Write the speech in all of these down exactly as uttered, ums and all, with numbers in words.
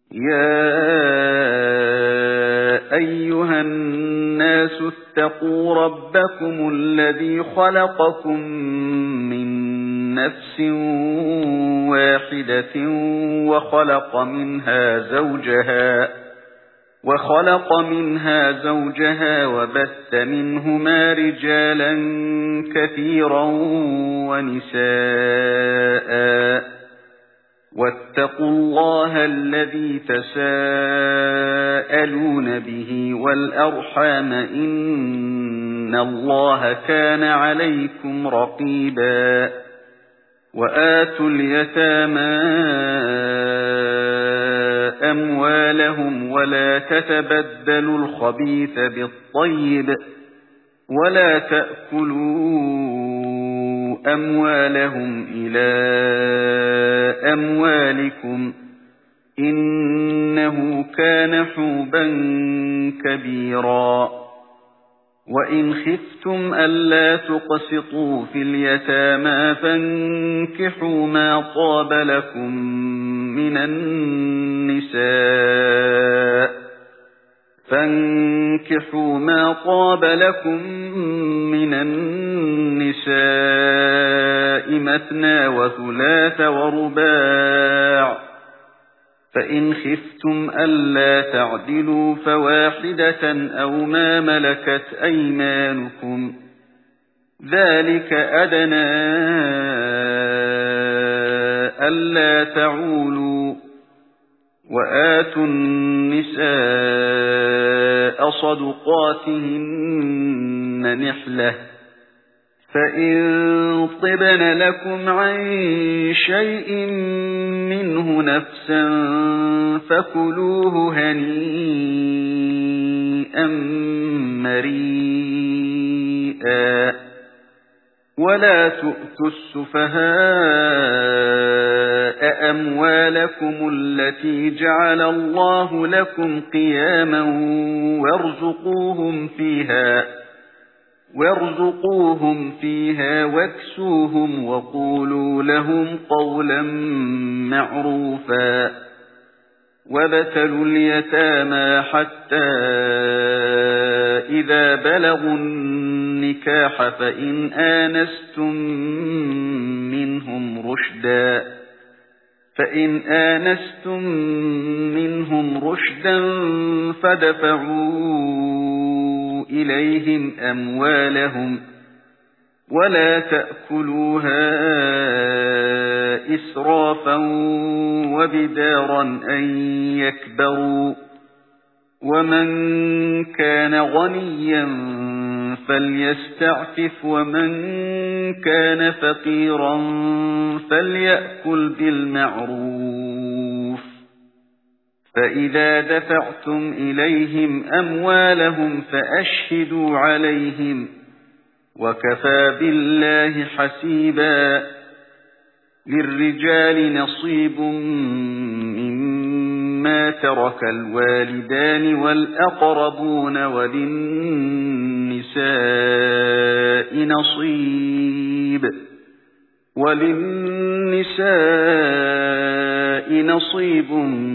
يَا أَيُّهَا النَّاسُ اتَّقُوا رَبَّكُمُ الَّذِي خَلَقَكُم مِّن نَّفْسٍ وَاحِدَةٍ وَخَلَقَ مِنْهَا زَوْجَهَا وَخَلَقَ مِنْهَا زَوْجَهَا وَبَثَّ مِنْهُمَا رِجَالًا كَثِيرًا وَنِسَاءً وَاتَّقُوا اللَّهَ الَّذِي تَسَاءَلُونَ بِهِ وَالْأَرْحَامَ إِنَّ اللَّهَ كَانَ عَلَيْكُمْ رَقِيبًا وَآتُوا الْيَتَامَى أَمْوَالَهُمْ وَلَا تَتَبَدَّلُوا الْخَبِيثَ بِالطَّيِّبِ وَلَا تَأْكُلُوا أَمْوَالَهُمْ إِلَى أَمْوَالِكُمْ إِنَّهُ كَانَ حُوبًا كَبِيرًا وَإِنْ خِفْتُمْ أَلَّا تُقْسِطُوا فِي الْيَتَامَى فَانكِحُوا مَا طَابَ لَكُم مِّنَ النِّسَاءِ فَانكِحُوا مَا طَابَ لَكُم مِّنَ النِّسَاءِ مَثْنَى وَثُلَاثَ وَرُبَاعَ فَإِنْ خِفْتُمْ أَلَّا تَعْدِلُوا فَوَاحِدَةً أَوْ مَا مَلَكَتْ أَيْمَانُكُمْ ذَلِكَ أَدْنَى أَلَّا تَعُولُوا وَآتُوا النِّسَاءَ صَدُقَاتِهِنَّ نِحْلَةً فَإِن طِبْنَ لَكُمْ عَن شَيْءٍ مِّنْهُ نَفْسًا فَكُلُوهُ هَنِيئًا مَّرِيئًا وَلَا تُؤْتُوا السُّفَهَاءَ أَمْوَالَكُمُ الَّتِي جَعَلَ اللَّهُ لَكُمْ قِيَامًا وَارْزُقُوهُمْ فِيهَا وَارْزُقُوهُمْ فِيهَا وَاكْسُوهُمْ وَقُولُوا لَهُمْ قَوْلًا مَّعْرُوفًا وَابْتَلُوا الْيَتَامَى حَتَّى إِذَا بَلَغُوا النِّكَاحَ فَإِنْ آنَسْتُم مِّنْهُمْ رُشْدًا فَإِنْ آنَسْتُم مِّنْهُمْ رُشْدًا فَادْفَعُوا إِلَيْهِمْ أَمْوَالَهُمْ وَلَا تَأْكُلُوهَا إِسْرَافًا وَبِدَارًا أَن يَكْبَرُوا وَمَن كَانَ غَنِيًّا فَلْيَسْتَعْفِفْ وَمَن كَانَ فَقِيرًا فَلْيَأْكُلْ بِالْمَعْرُوفِ فَإِذَا دَفَعْتُمْ إِلَيْهِمْ أَمْوَالَهُمْ فَأَشْهِدُوا عَلَيْهِمْ وَكَفَى بِاللَّهِ حَسِيبًا لِلرِّجَالِ نَصِيبٌ مِّمَّا تَرَكَ الْوَالِدَانِ وَالْأَقْرَبُونَ وَلِلنِّسَاءِ نَصِيبٌ وَلِلنِّسَاءِ نَصِيبٌ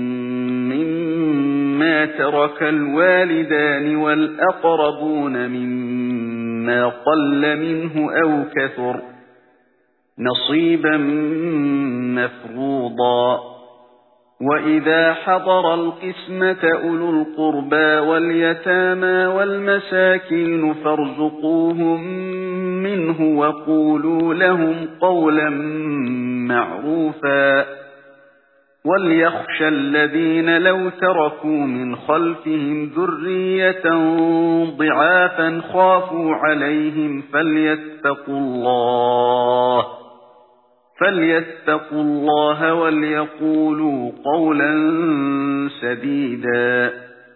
مِّمَّا تَرَكَ الْوَالِدَانِ وَالْأَقْرَبُونَ مِمَّا قَلَّ مِنْهُ أَوْ كَثُرَ نَصِيبًا مَّفْرُوضًا وَإِذَا حَضَرَ الْقِسْمَةَ أُولُو الْقُرْبَى وَالْيَتَامَى وَالْمَسَاكِينُ فَارْزُقُوهُم مِّنْهُ وَقُولُوا لَهُمْ قَوْلًا مَّعْرُوفًا وَلْيَخْشَ الَّذِينَ لَوْ تَرَكُوا مِنْ خَلْفِهِمْ ذُرِّيَّةً ضِعَافًا خَافُوا عَلَيْهِمْ فَلْيَتَّقُوا اللَّهَ فَلْيَتَّقُوا اللَّهَ وَلْيَقُولُوا قَوْلًا سَدِيدًا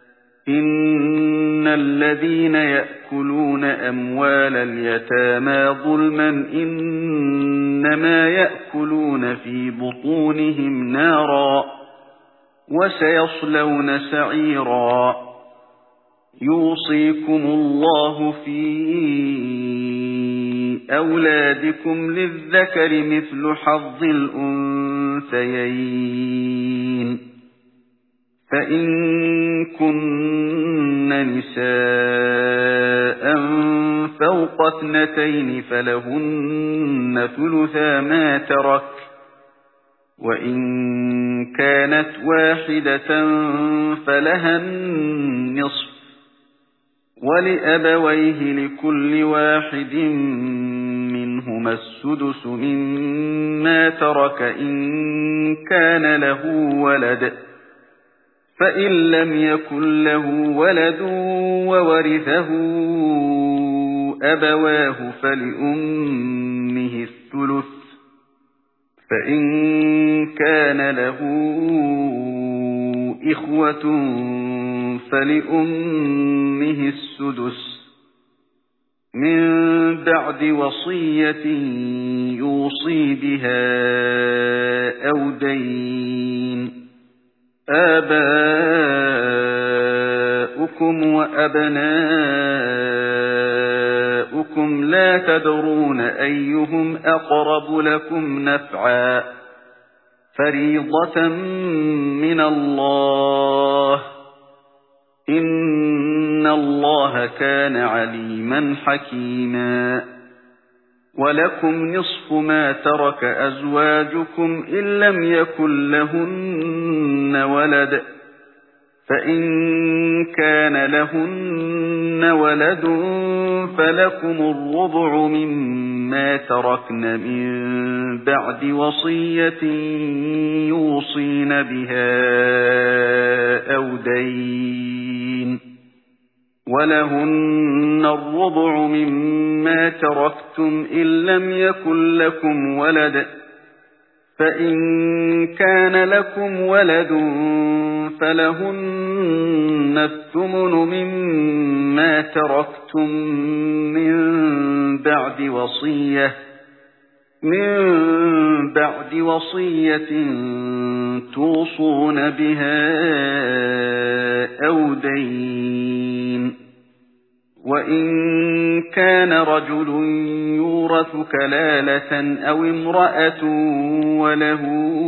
إِنَّ الَّذِينَ يَأْكُلُونَ أَمْوَالَ الْيَتَامَى ظُلْمًا إِنَّمَا يَأْكُلُونَ فِي بُطُونِهِمْ نَارًا وَسَيَصْلَوْنَ سَعِيرًا يُوصِيكُمُ اللَّهُ فِي أَوْلَادِكُمْ لِلذَّكَرِ مِثْلُ حَظِّ الْأُنثَيَيْنِ فإن كن نساء فوق اثنتين فلهن ثلثا ما ترك، وإن كانت واحدة فلها النصف، ولأبويه لكل واحد منهما السدس مما ترك إن كان له ولد، فإن لم يكن له ولد وورثه أبواه فلأمه الثلث، فإن كان له إخوة فلأمه السدس من بعد وصية يوصي بها أو دين. آباؤكم وأبناؤكم لا تدرون أيهم أقرب لكم نفعا، فريضة من الله، إن الله كان عليما حكيما. ولكم نصف ما ترك أزواجكم إن لم يكن لهن ولد، فإن كان لهن ولد فلكم الربع مما تركن من بعد وصية يوصين بها أو دين، ولهن الربع مما تركتم إن لم يكن لكم ولد، فإن كان لكم ولد فلهن الثمن مما تركتم من بعد وصية من بعد وصية توصون بها أو دين. وإن كان رجل يورث كلالة أو امرأة وله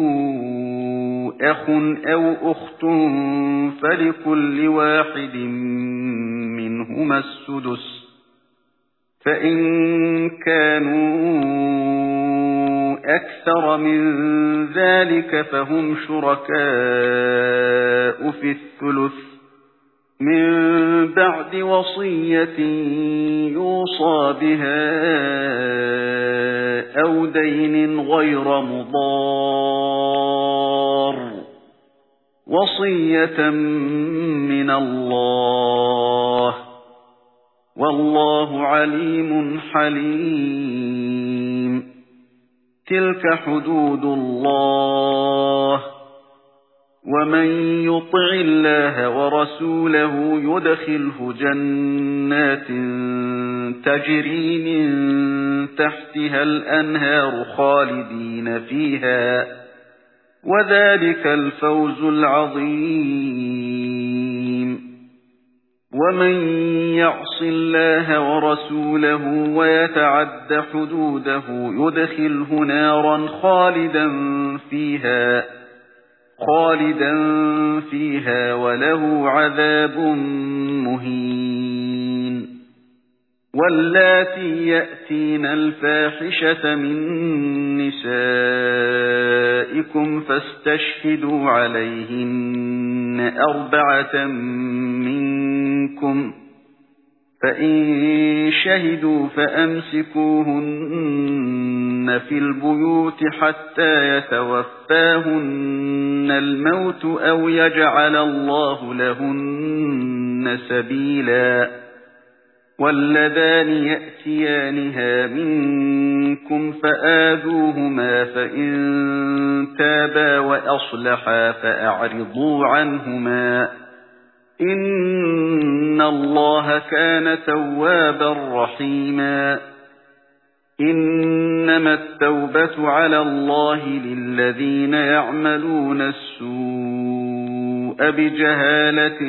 أخ أو أخت فلكل واحد منهما السدس، فإن كانوا أكثر من ذلك فهم شركاء في الثلث من بعد وصية يوصى بها أو دين غير مضار، وصية من الله، والله عليم حليم. تلك حدود الله، ومن يطع الله ورسوله يدخله جنات تجري من تحتها الأنهار خالدين فيها، وذلك الفوز العظيم. ومن يعص الله ورسوله ويتعد حدوده يدخله نارا خالدا فيها خالدا فيها وله عذاب مهين. واللاتي يأتين الفاحشة من نسائكم فاستشهدوا عليهن أربعة منكم، فإن شهدوا فأمسكوهن في البيوت حتى يتوفاهن الموت أو يجعل الله لهن سبيلا. واللذان يأتيانها منكم فآذوهما، فإن تابا وأصلحا فأعرضوا عنهما، إن الله كان توابا رحيما. إنما التوبة على الله للذين يعملون السوء بجهالة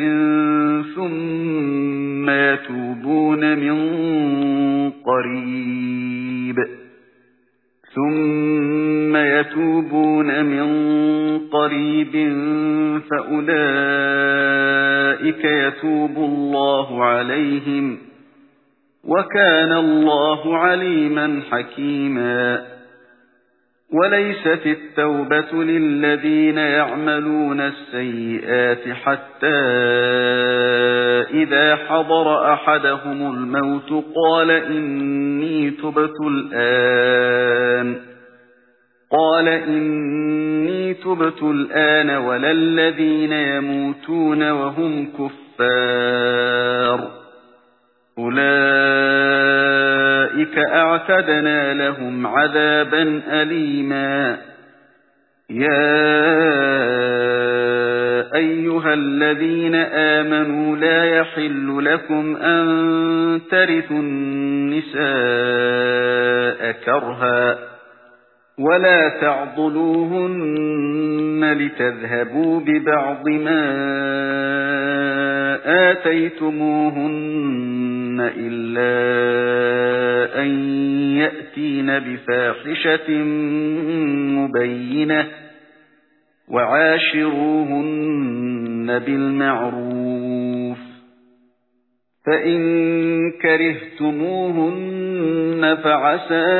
ثم يتوبون من قريب ثم ثُمَّ يَتُوبُونَ مِن قَرِيبٍ فَأُولَئِكَ يَتُوبُ اللَّهُ عَلَيْهِمْ وَكَانَ اللَّهُ عَلِيمًا حَكِيمًا. وَلَيْسَتِ التَّوْبَةُ لِلَّذِينَ يَعْمَلُونَ السَّيِّئَاتِ حَتَّى إِذَا حَضَرَ أَحَدَهُمُ الْمَوْتُ قَالَ إِنِّي تُبْتُ الْآنَ قَالَ إِنِّي تُبْتُ الْآنَ وَلَا الَّذِينَ يَمُوتُونَ وَهُمْ كُفَّارٌ أُولَئِكَ أَعْتَدْنَا لَهُمْ عَذَابًا أَلِيمًا. يَا أَيُّهَا الَّذِينَ آمَنُوا لَا يَحِلُّ لَكُمْ أَن تَرِثُوا النِّسَاءَ كَرْهًا وَلَا تَعْضُلُوهُنَّ لِتَذْهَبُوا بِبَعْضِ مَا آتَيْتُمُوهُنَّ إِلَّا أَن يَأْتِينَ بِفَاحِشَةٍ مُبَيِّنَةٍ وَعَاشِرُوهُنَّ بِالْمَعْرُوفِ فَإِن كَرِهْتُمُوهُنَّ فَعَسَىٰ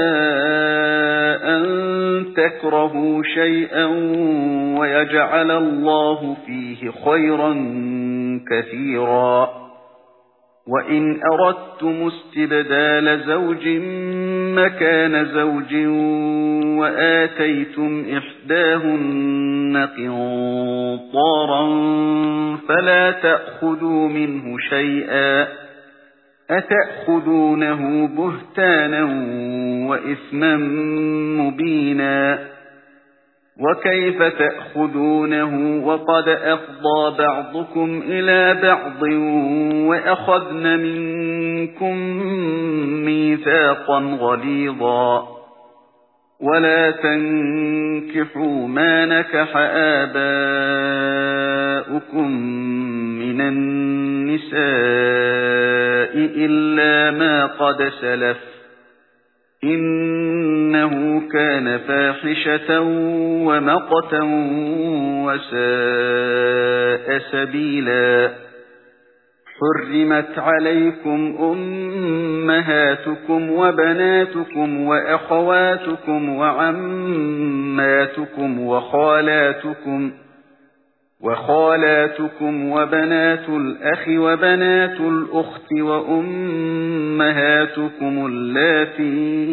أَن تَكْرَهُوا شَيْئًا وَيَجْعَلَ اللَّهُ فِيهِ خَيْرًا كَثِيرًا. وَإِنْ أَرَدتُّمُ اسْتِبْدَالَ زَوْجٍ مَّكَانَ زَوْجٍ وَآتَيْتُمْ إِحْدَاهُنَّ قِنطَارًا فَلَا تَأْخُذُوا مِنْهُ شَيْئًا أَتَأْخُذُونَهُ بُهْتَانًا وَإِثْمًا مُّبِينًا. وَكَيْفَ تَأْخُذُونَهُ وَقَدْ أَفْضَىٰ بَعْضُكُمْ إِلَىٰ بَعْضٍ وَأَخَذْنَ مِنكُم مِّيثَاقًا غَلِيظًا. وَلَا تَنكِحُوا مَا نَكَحَ آبَاؤُكُم مِّنَ النِّسَاءِ إِلَّا مَا قَدْ سَلَفَ إِنَّهُ كَانَ فَاحِشَةً وَمَقْتًا وَسَاءَ سَبِيلًا. حُرِّمَتْ عَلَيْكُمْ أُمَّهَاتُكُمْ وَبَنَاتُكُمْ وَأَخَوَاتُكُمْ وَعَمَّاتُكُمْ وَخَالَاتُكُمْ وَخَالَاتُكُمْ وَبَنَاتُ الْأَخِ وَبَنَاتُ الْأُخْتِ وَأُمَّهَاتُكُمُ اللَّاتِي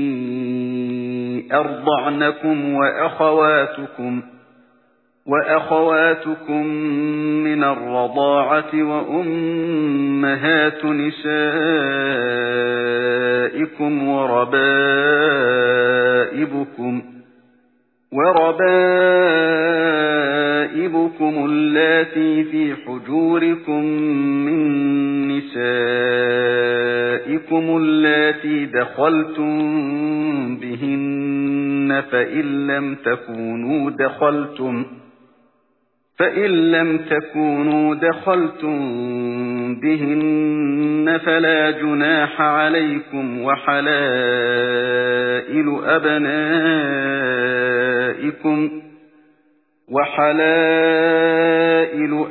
أَرْضَعْنَكُمْ وَأَخَوَاتُكُمْ وَأَخَوَاتُكُمْ مِنَ الرَّضَاعَةِ وَأُمَّهَاتُ نِسَائِكُمْ وَرَبَائِبُكُمْ وربائبكم اللاتي في حجوركم من نسائكم اللاتي دخلتم بهن فإن لم تكونوا دخلتم فإن لم تكونوا دخلتم بهن فلا جناح عليكم وحلائل أبنائكم وحلائل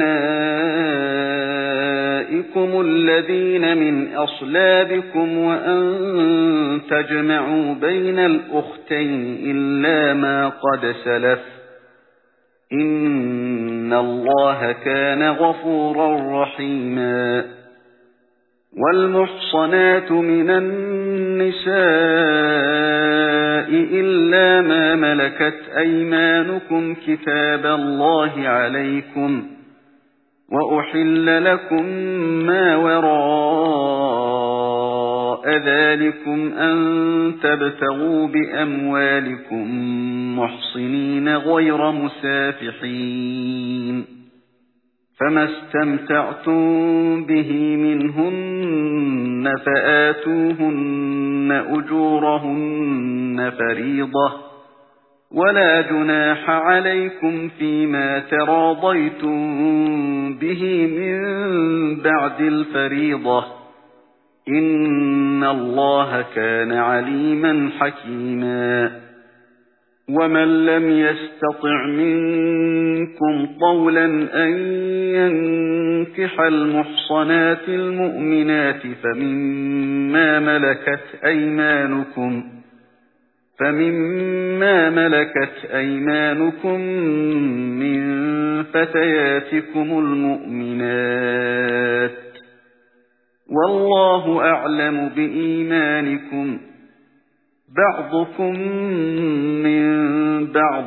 أبنائكم الذين من أصلابكم وأن تجمعوا بين الأختين إلا ما قد سلف إن الله كان غفورا رحيما. والمحصنات من النساء إلا ما ملكت أيمانكم كتاب الله عليكم وأحل لكم ما وراء ذلكم أن تبتغوا بأموالكم محصنين غير مسافحين فما استمتعتم به منهن فآتوهن أجورهن فريضة ولا جناح عليكم فيما تراضيتم به من بعد الفريضة إن الله كان عليما حكيما. وَمَن لَّمْ يَسْتَطِعْ مِنكُمْ طَوْلًا أَن يَنكِحَ الْمُحْصَنَاتِ الْمُؤْمِنَاتِ فَمِمَّا مَلَكَتْ أَيْمَانُكُمْ فَمِمَّا مَلَكَتْ أَيْمَانُكُمْ مِنْ فَتَيَاتِكُمُ الْمُؤْمِنَاتِ وَاللَّهُ أَعْلَمُ بِإِيمَانِكُمْ بَعْضُكُم مِّن بَعْضٍ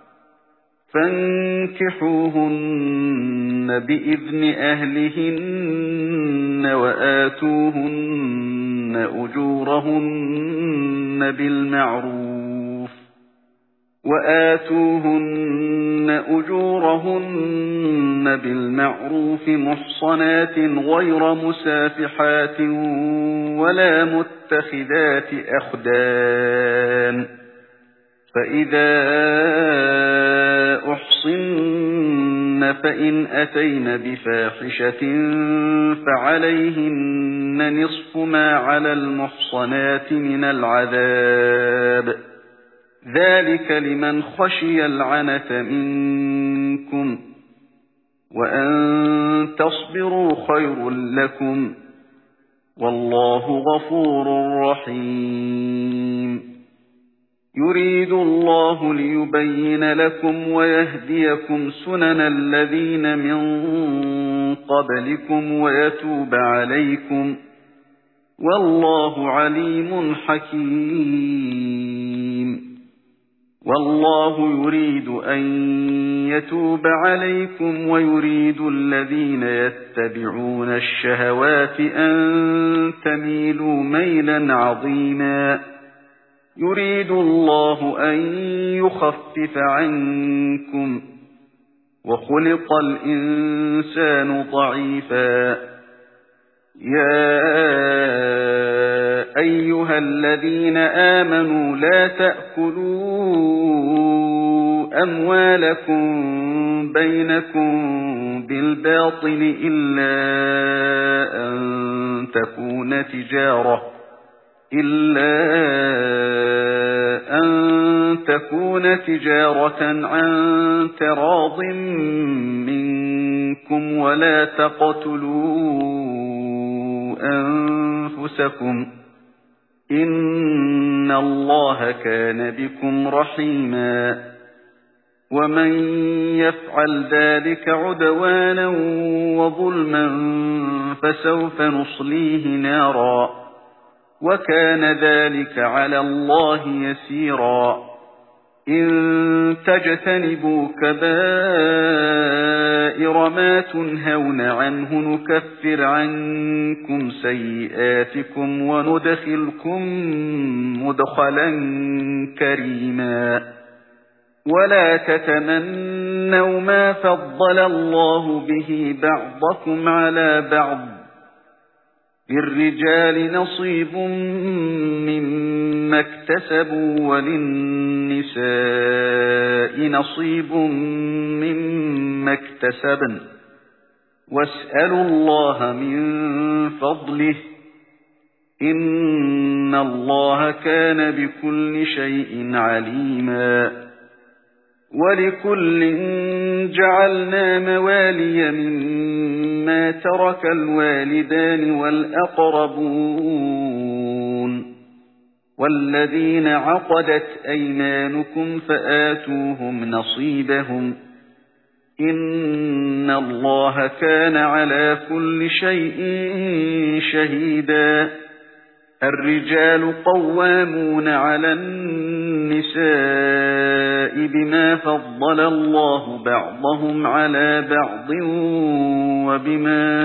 فَانكِحُوهُنَّ بِإِذْنِ أَهْلِهِنَّ وَآتُوهُنَّ أُجُورَهُنَّ بِالْمَعْرُوفِ وَآتُوهُنَّ أُجُورَهُنَّ بِالْمَعْرُوفِ مُحْصَنَاتٍ غَيْرَ مُسَافِحَاتٍ وَلَا مُتَّخِذَاتِ أَخْدَانٍ فَإِذَا أُحْصِنَّ فَإِنْ أَتَيْنَ بِفَاحِشَةٍ فَعَلَيْهِنَّ نِصْفُ مَا عَلَى الْمُحْصَنَاتِ مِنَ الْعَذَابِ ذَلِكَ لِمَنْ خَشِيَ الْعَنَتَ مِنكُمْ وَأَن تَصْبِرُوا خَيْرٌ لَكُمْ وَاللَّهُ غَفُورٌ رَّحِيمٌ يُرِيدُ اللَّهُ لِيُبَيِّنَ لَكُمْ وَيَهْدِيَكُمْ سُنَنَ الَّذِينَ مِن قَبْلِكُمْ وَيَتُوبَ عَلَيْكُمْ وَاللَّهُ عَلِيمٌ حَكِيمٌ وَاللَّهُ يُرِيدُ أَن يَتُوبَ عَلَيْكُمْ وَيُرِيدُ الَّذِينَ يَتَّبِعُونَ الشَّهَوَاتِ أَن تَمِيلُوا مَيْلًا عَظِيمًا يُرِيدُ اللَّهُ أَن يُخَفِّفَ عَنكُمْ وَخُلِقَ الْإِنسَانُ ضَعِيفًا يَا أَيُّهَا الَّذِينَ آمَنُوا لَا تَأْكُلُوا أَمْوَالَكُمْ بَيْنَكُمْ بِالْبَاطِلِ إِلَّا أَن تَكُونَ تِجَارَةً إِلَّا أَن تَكُونَ تِجَارَةً عَن تَرَاضٍ مِنكُمْ وَلَا تَقْتُلُوا أَنفُسَكُمْ إِنَّ اللَّهَ كَانَ بِكُمْ رَحِيمًا وَمَن يَفْعَلْ ذَلِكَ عُدْوَانًا وَظُلْمًا فَسَوْفَ نُصْلِيهِ نَارًا وَكَانَ ذَلِكَ عَلَى اللَّهِ يَسِيرًا إِن تَجْتَنِبُوا كَبَائِرَ مَا تُنْهَوْنَ عَنْهُ نُكَفِّرْ عَنكُمْ سَيِّئَاتِكُمْ وَنُدْخِلْكُمْ مُدْخَلًا كَرِيمًا وَلَا تَتَمَنَّوْا مَا فَضَّلَ اللَّهُ بِهِ بَعْضَكُمْ عَلَى بَعْضٍ لِلرِّجَالِ نَصِيبٌ مِّمَّا اكْتَسَبُوا وَلِلنِّسَاءِ نَصِيبٌ مِّمَّا اكْتَسَبْنَ وَاسْأَلُوا اللَّهَ مِن فَضْلِهِ إِنَّ اللَّهَ كَانَ بِكُلِّ شَيْءٍ عَلِيمًا وَلِكُلٍّ جَعَلْنَا مَوَالِيَ مِمَّا تَرَكَ الْوَالِدَانِ وَالْأَقْرَبُونَ وَالَّذِينَ عَقَدَتْ أَيْمَانُكُمْ فَآتُوهُمْ نَصِيبَهُمْ إِنَّ اللَّهَ كَانَ عَلَى كُلِّ شَيْءٍ شَهِيدًا الرِّجَالُ قَوَّامُونَ عَلَى النِّسَاءِ بِمَا فَضَّلَ اللَّهُ بَعْضَهُمْ عَلَى بَعْضٍ وَبِمَا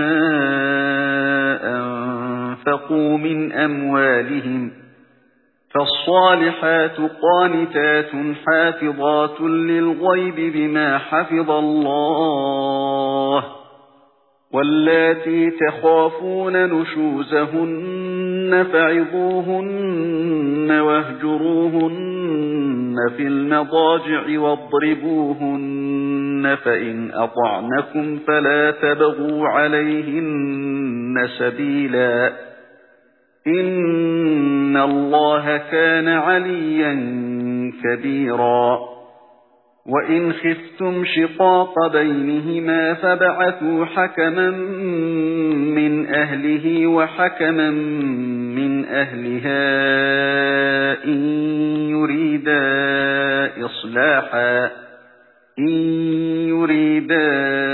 أَنفَقُوا مِنْ أَمْوَالِهِمْ فَالصَّالِحَاتُ قَانِتَاتٌ حَافِظَاتٌ لِلْغَيْبِ بِمَا حَفِظَ اللَّهُ وَاللَّاتِي تَخَافُونَ نُشُوزَهُنَّ فَعِظُوهُنَّ وَاهْجُرُوهُنَّ فِي الْمَضَاجِعِ وَاضْرِبُوهُنَّ فَإِنْ أَطَعْنَكُمْ فَلَا تَبْغُوا عَلَيْهِنَّ سَبِيلًا إِنَّ اللَّهَ كَانَ عَلِيًّا كبيرا وإن خفتم شقاق بينهما فبعثوا حكما من أهله وحكما من أهلها إن يريدا إصلاحا إن يريدا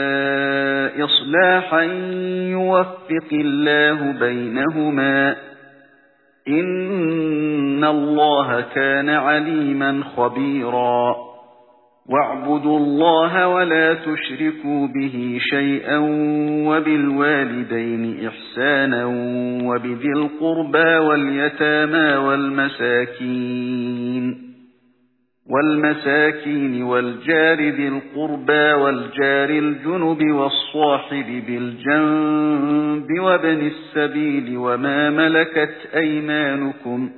إصلاحا يوفق الله بينهما إن الله كان عليما خبيرا واعبدوا الله ولا تشركوا به شيئا وبالوالدين إحسانا وبذي القربى واليتامى والمساكين والمساكين والجار ذي القربى والجار الجنب والصاحب بالجنب وابن السبيل وما ملكت أيمانكم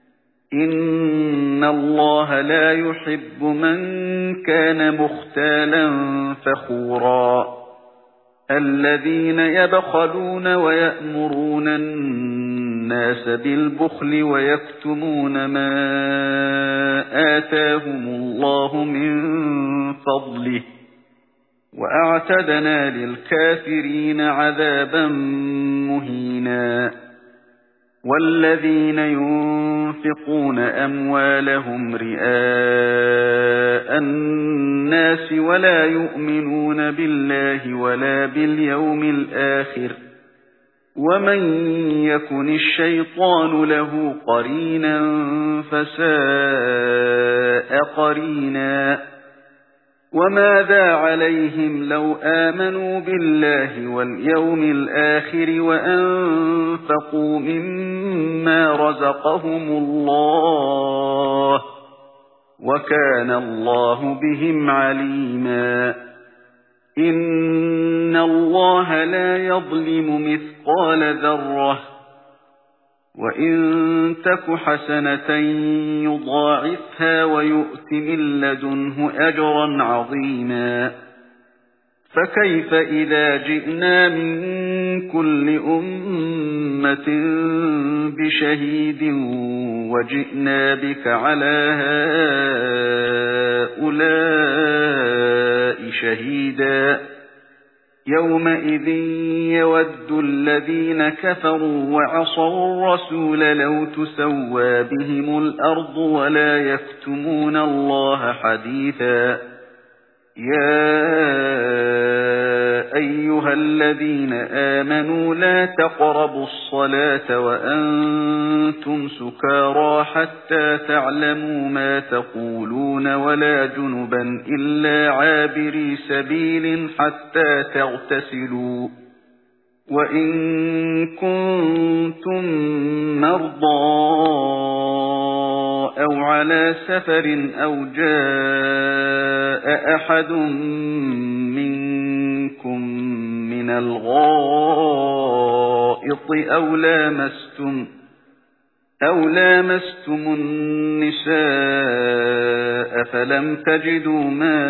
إن الله لا يحب من كان مختالا فخورا الذين يبخلون ويأمرون الناس بالبخل ويكتمون ما آتاهم الله من فضله وأعتدنا للكافرين عذابا مهينا والذين ينفقون أموالهم رئاء الناس ولا يؤمنون بالله ولا باليوم الآخر ومن يكن الشيطان له قرينا فساء قرينا وماذا عليهم لو آمنوا بالله واليوم الآخر وأنفقوا مما رزقهم الله وكان الله بهم عليما إن الله لا يظلم مثقال ذرة وإن تك حسنة يضاعفها ويؤت من لدنه أجرا عظيما فكيف إذا جئنا من كل أمة بشهيد وجئنا بك على هؤلاء شهيدا يومئذ يود الذين كفروا وعصوا الرسول لو تسوى بهم الأرض ولا يكتمون الله حديثا يا أيها الذين آمنوا لا تقربوا الصلاة وأنتم سكارى حتى تعلموا ما تقولون ولا جنبا إلا عابري سبيل حتى تغتسلوا وإن كنتم مرضى أو على سفر أو جاء أحد منكم من الغائط أو لامستم أو لامستم النساء فلم تجدوا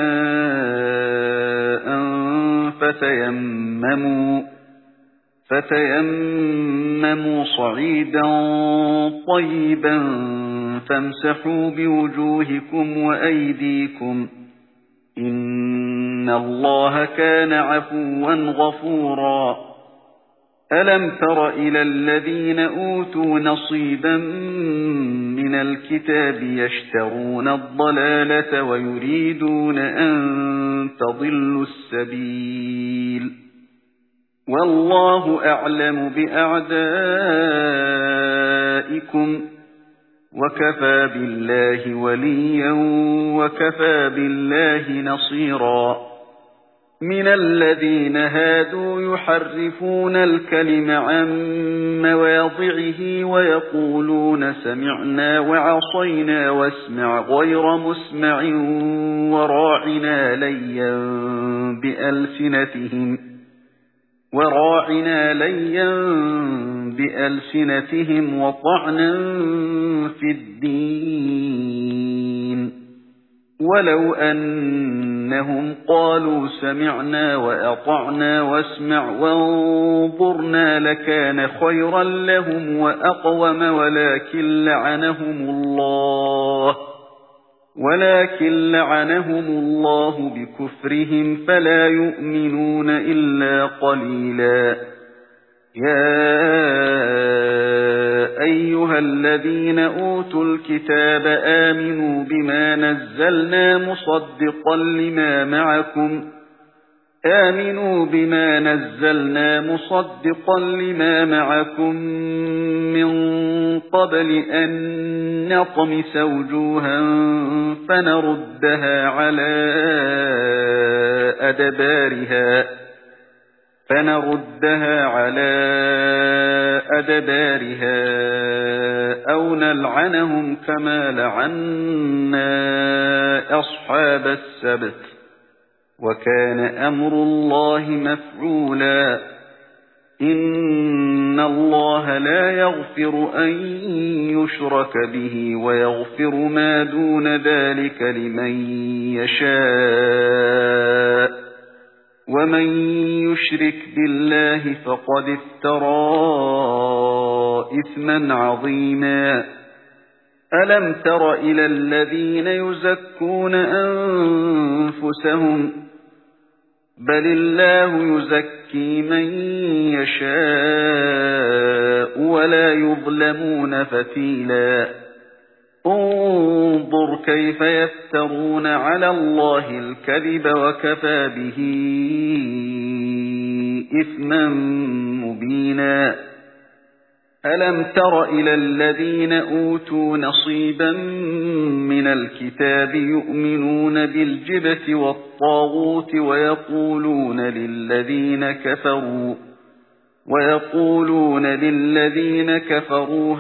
ماء فتيمموا فتيمموا صعيدا طيبا فامسحوا بوجوهكم وأيديكم إن الله كان عفوا غفورا ألم تر إلى الذين أوتوا نصيبا من الكتاب يشترون الضلالة ويريدون أن تضلوا السبيل والله أعلم بأعدائكم وكفى بالله وليا وكفى بالله نصيرا من الذين هادوا يحرفون الكلم عن مواضعه ويقولون سمعنا وعصينا واسمع غير مسمع وراعنا ليا بألسنتهم وراعنا ليا بألسنتهم وطعنا في الدين ولو أنهم قالوا سمعنا وأطعنا واسمع وانظرنا لكان خيرا لهم وأقوم ولكن لعنهم الله ولكن لعنهم الله بكفرهم فلا يؤمنون إلا قليلا. يا أيها الذين أوتوا الكتاب آمنوا بما نزلنا مصدقا لما معكم آمنوا بما نزلنا مصدقا لما معكم من قبل أن نطمس وجوها فنردها على أدبارها فنردها على أدبارها أو نلعنهم كما لعنا أصحاب السبت وكان أمر الله مفعولا. إن الله لا يغفر أن يشرك به ويغفر ما دون ذلك لمن يشاء ومن يشرك بالله فقد افترى إثما عظيما. ألم تر إلى الذين يزكون أنفسهم بل الله يزكي من يشاء ولا يظلمون فتيلا. انظر كيف يفترون على الله الكذب وكفى به إثما مبينا. ألم تر إلى الذين أوتوا نصيبا من الكتاب يؤمنون بالجبت والطاغوت ويقولون للذين كفروا ويقولون للذين كفروا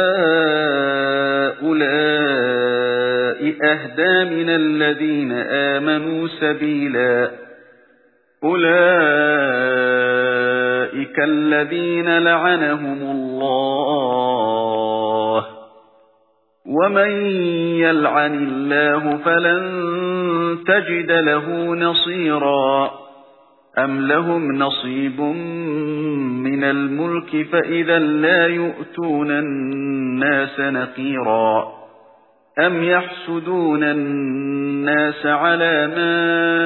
هؤلاء أهدى من الذين آمنوا سبيلا. أولئك الذين لعنهم الله ومن يلعن الله فلن تجد له نصيرا. أم لهم نصيب من الملك فإذا لا يؤتون الناس نقيرا. أم يحسدون الناس على ما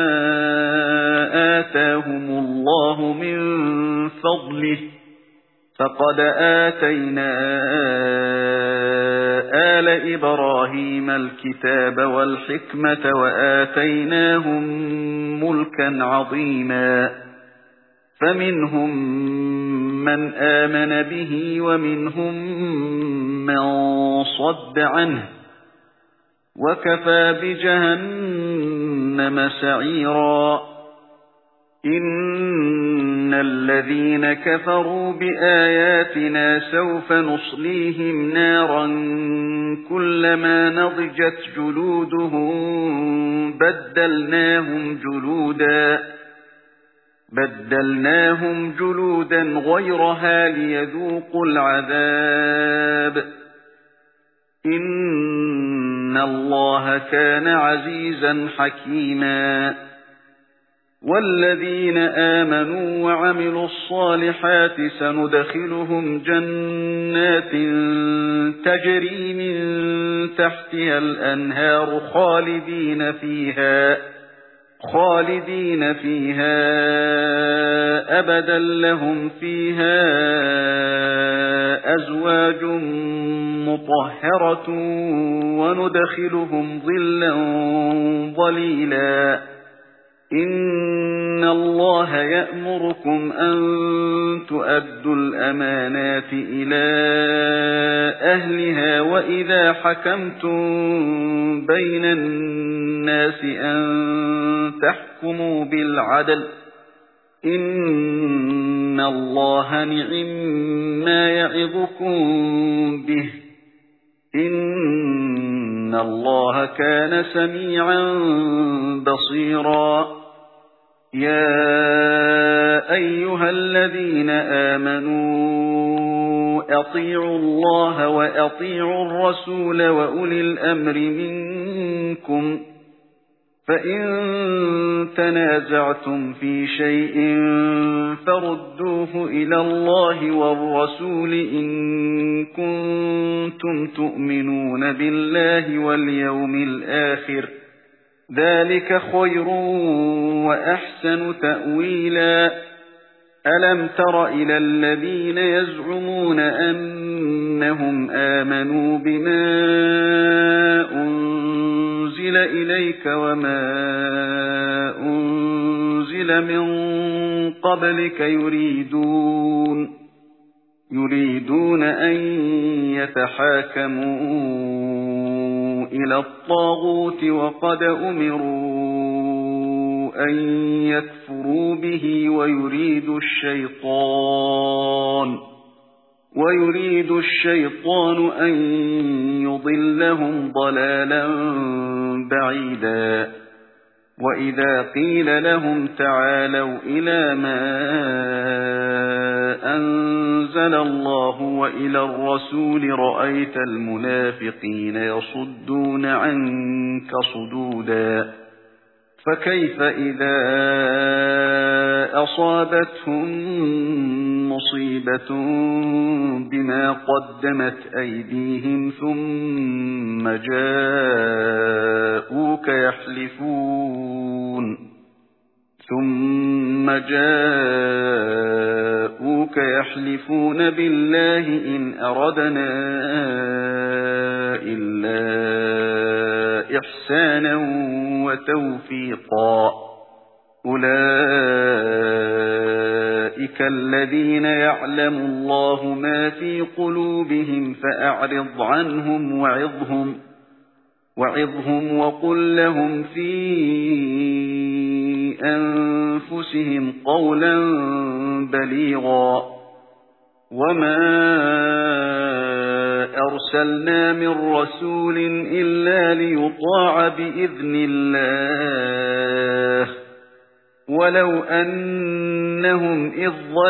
آتاهم الله من فضله فقد آتينا آل إبراهيم الكتاب والحكمة وآتيناهم ملكا عظيما. فمنهم من آمن به ومنهم من صد عنه وكفى بجهنم سعيرا. إن الذين كفروا بآياتنا سوف نصليهم نارا كلما نضجت جلودهم بدلناهم جلودا بدلناهم جلودا غيرها ليذوقوا العذاب. إن الله كان عزيزا حكيما. والذين آمنوا وعملوا الصالحات سندخلهم جنات تجري من تحتها الأنهار خالدين فيها خالدين فيها أبدا لهم فيها أزواج مطهرة وندخلهم ظلا ظليلا. إن الله يأمركم أن تؤدوا الأمانات إلى أهلها وإذا حكمتم بين الناس أن تحكموا بالعدل. إن الله نعم ما يعظكم به. إن الله كان سميعا بصيرا. يا أيها الذين آمنوا أطيعوا الله وأطيعوا الرسول وأولي الأمر منكم فإن تنازعتم في شيء فردوه إلى الله والرسول إن كنتم تؤمنون بالله واليوم الآخر ذلك خير وأحسن تأويلا ألم تر إلى الذين يزعمون أنهم آمنوا بما أنزل إليك وما أنزل من قبلك يريدون يريدون أن يتحاكموا إلى الطاغوت وقد أمروا أن يكفروا به ويريد الشيطان ويريد الشيطان أن يضلهم ضلالا بعيدا وإذا قيل لهم تعالوا إلى ما أنزل الله وإلى الرسول رأيت المنافقين يصدون عنك صدودا فكيف إذا أصابتهم مصيبة بما قدمت أيديهم ثم جاءوك يحلفون ثم جاءوك يحلفون بالله إن أردنا إلا إحسانا وتوفيقا أولئك الذين يعلم الله ما في قلوبهم فأعرض عنهم وعظهم وعظهم وقل لهم في أنفسهم قولا بليغا وما أرسلنا من رسول إلا ليطاع بإذن الله ولو أنهم إذ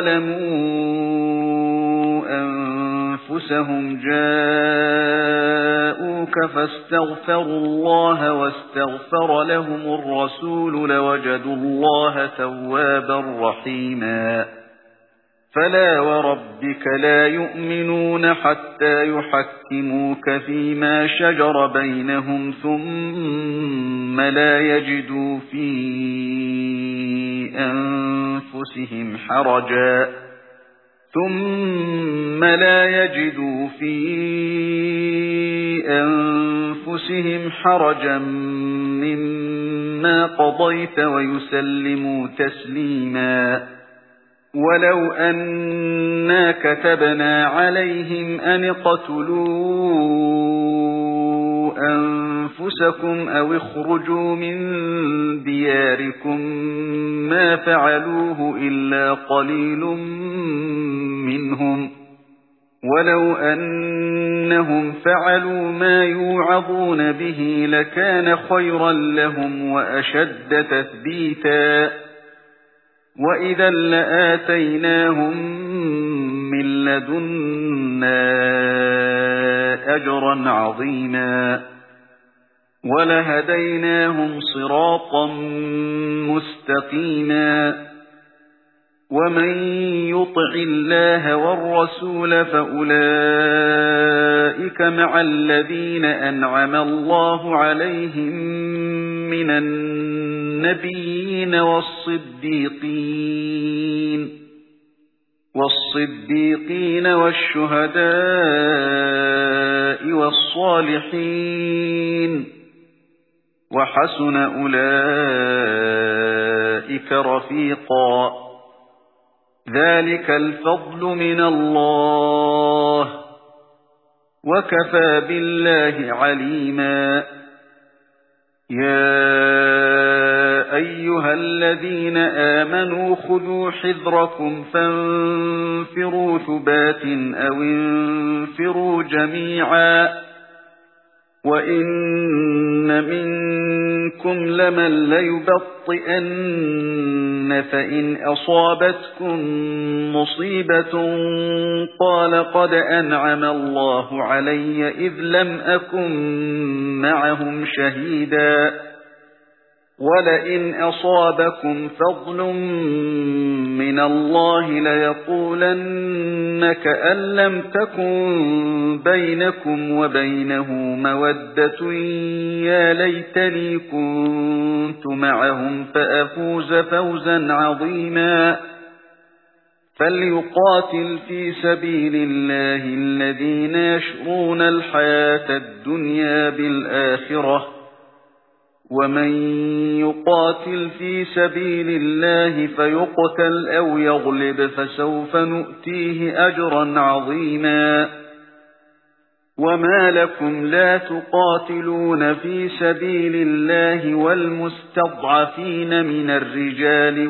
ظلموا أنفسهم جاءوك فاستغفروا الله واستغفر لهم الرسول لوجدوا الله توابا رحيما فلا وربك لا يؤمنون حتى يحكموك فيما شجر بينهم ثم لا يجدوا في أنفسهم حرجا ثم لا يجدوا في أنفسهم حرجا مما قضيت ويسلموا تسليما ولو أنا كتبنا عليهم أن اقتلوا أنفسكم أو اخرجوا من دياركم ما فعلوه إلا قليل منهم ولو أنهم فعلوا ما يوعظون به لكان خيرا لهم وأشد تثبيتا وإذا لآتيناهم من لدنا أجرا عظيما ولهديناهم صراطا مستقيما ومن يطع الله والرسول فأولئك مع الذين أنعم الله عليهم من النبيين والصديقين والصديقين والشهداء والصالحين وحسن أولئك رفيقا ذلك الفضل من الله وكفى بالله عليما يا أيها الذين آمنوا خذوا حذركم فانفروا ثبات أو انفروا جميعا وإن منكم لمن ليبطئن فإن أصابتكم مصيبة قال قد أنعم الله علي إذ لم أكن معهم شهيدا وَلَئِنْ أَصَابَكُمْ فَضْلٌ مِّنَ اللَّهِ لَيَقُولَنَّ كَأَن لَّمْ تَكُن بَيْنَكُمْ وَبَيْنَهُ مَوَدَّةٌ يَا لَيْتَنِي كُنتُ مَعَهُمْ فَأَفُوزَ فَوْزًا عَظِيمًا فَلْيُقَاتِلْ فِي سَبِيلِ اللَّهِ الَّذِينَ يَشْرُونَ الْحَيَاةَ الدُّنْيَا بِالْآخِرَةِ وَمَن يُقَاتِلْ فِي سَبِيلِ اللَّهِ فَيُقْتَلْ أَوْ يَغْلِبْ فَسَوْفَ نُؤْتِيهِ أَجْرًا عَظِيمًا وَمَا لَكُمْ لَا تُقَاتِلُونَ فِي سَبِيلِ اللَّهِ وَالْمُسْتَضْعَفِينَ مِنَ الرِّجَالِ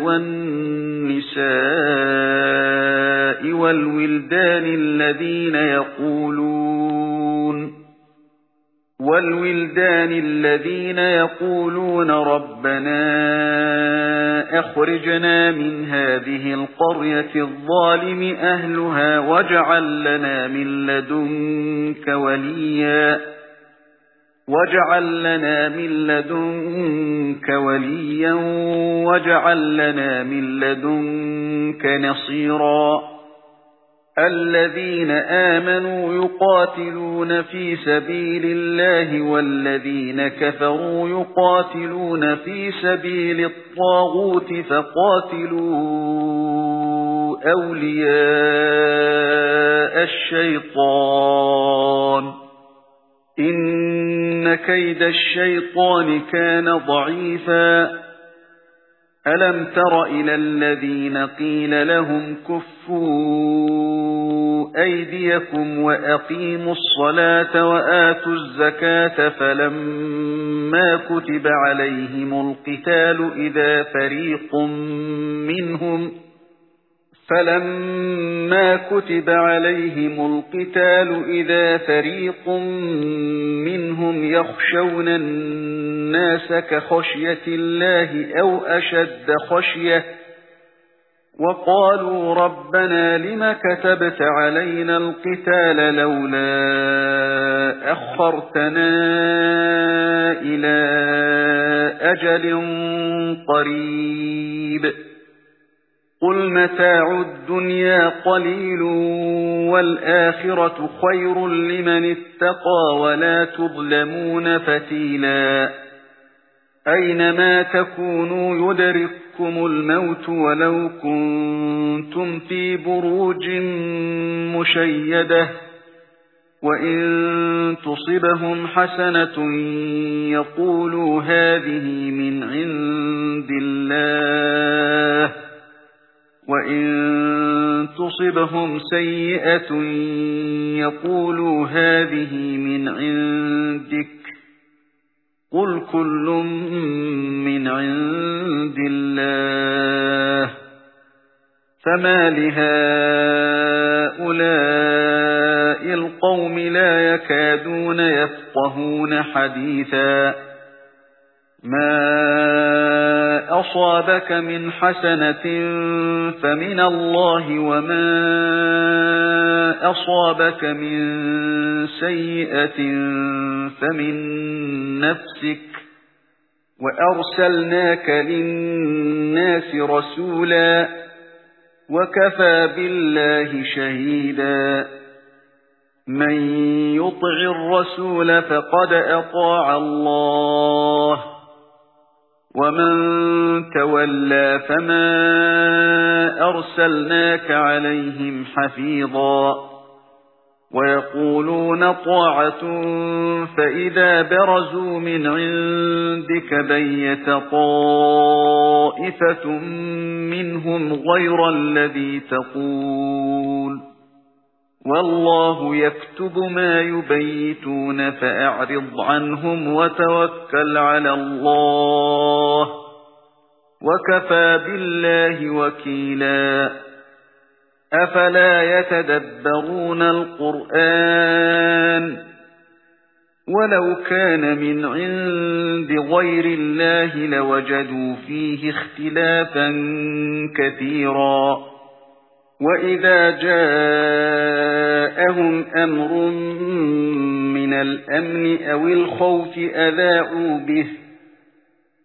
وَالنِّسَاءِ وَالْوِلْدَانِ الَّذِينَ يَقُولُونَ وَالْوِلْدَانِ الَّذِينَ يَقُولُونَ رَبَّنَا أَخْرِجْنَا مِنْ هَذِهِ الْقَرْيَةِ الظَّالِمِ أَهْلُهَا وَاجْعَل لَّنَا مِن لَّدُنكَ وَلِيًّا وَاجْعَل لَّنَا مِن لَّدُنكَ وَلِيًّا وَاجْعَل لَّنَا مِن لَّدُنكَ نَصِيرًا الَّذِينَ آمَنُوا يُقَاتِلُونَ فِي سَبِيلِ اللَّهِ وَالَّذِينَ كَفَرُوا يُقَاتِلُونَ فِي سَبِيلِ الطَّاغُوتِ فَقَاتِلُوا أَوْلِيَاءَ الشَّيْطَانِ إِنَّ كَيْدَ الشَّيْطَانِ كَانَ ضَعِيفًا أَلَمْ تَرَ إِلَى الَّذِينَ قِيلَ لَهُمْ كُفُّوا أَيْدِيَكُمْ وَأَقِيمُوا الصَّلَاةَ وَآتُوا الزَّكَاةَ فَلَمَّا كُتِبَ عَلَيْهِمُ الْقِتَالُ إِذَا فَرِيقٌ مِنْهُمْ فَلَمَّا كُتِبَ عَلَيْهِمُ الْقِتَالُ إِذَا فَرِيقٌ مِنْهُمْ يَخْشَوْنَ النَّاسَ كَخَشْيَةِ اللَّهِ أَوْ أَشَدَّ خَشْيَةً وَقَالُوا رَبَّنَا لِمَ كَتَبْتَ عَلَيْنَا الْقِتَالَ لَوْلَا أَخَّرْتَنَا إِلَى أَجَلٍ قَرِيبٍ قُلْ مَتَاعُ الدُّنْيَا قَلِيلٌ وَالْآخِرَةُ خَيْرٌ لِمَنِ اتَّقَى وَلَا تُظْلَمُونَ فَتِيلًا أَيْنَمَا تَكُونُوا يُدْرِككُّمُ الْمَوْتُ وَلَوْ كُنتُمْ فِي بُرُوجٍ مُشَيَّدَةٍ وَإِن تُصِبْهُمْ حَسَنَةٌ يَقُولُوا هَذِهِ مِنْ عِندِ اللَّهِ وَإِن تُصِبْهُمْ سَيِّئَةٌ يَقُولُوا هَذِهِ مِنْ عِندِكَ قُلْ كُلٌّ مِنْ عِندِ اللَّهِ فَمَا لِهَؤُلَاءِ الْقَوْمِ لَا يَكَادُونَ يَفْقَهُونَ حَدِيثًا مَا أَصَابَكَ مِنْ حَسَنَةٍ فَمِنَ اللَّهِ وَمَا أَصَابَكَ مِنْ سَيِّئَةٍ فَمِنْ نَفْسِكَ وَأَرْسَلْنَاكَ لِلنَّاسِ رَسُولًا وَكَفَى بِاللَّهِ شَهِيدًا مَنْ يُطِعِ الرَّسُولَ فَقَدْ أَطَاعَ اللَّهَ وَمَن تَوَلَّى فَمَا أَرْسَلْنَاكَ عَلَيْهِمْ حَفِيظًا وَيَقُولُونَ طَاعَةٌ فَإِذَا بَرَزُوا مِنْ عِندِكَ بَيَّتَ طَائِفَةٌ مِنْهُمْ غَيْرَ الَّذِي تَقُولُ وَاللَّهُ يَكْتُبُ مَا يُبَيِّتُونَ فَأَعْرِضْ عَنْهُمْ وَتَوَكَّلْ عَلَى اللَّهِ وَكَفَى بِاللَّهِ وَكِيلًا أَفَلَا يَتَدَبَّرُونَ الْقُرْآنَ وَلَوْ كَانَ مِنْ عِندِ غَيْرِ اللَّهِ لَوَجَدُوا فِيهِ اخْتِلَافًا كَثِيرًا وَإِذَا جَاءَهُمْ أَمْرٌ مِنَ الْأَمْنِ أَوِ الْخَوْفِ أَذَاعُوا بِهِ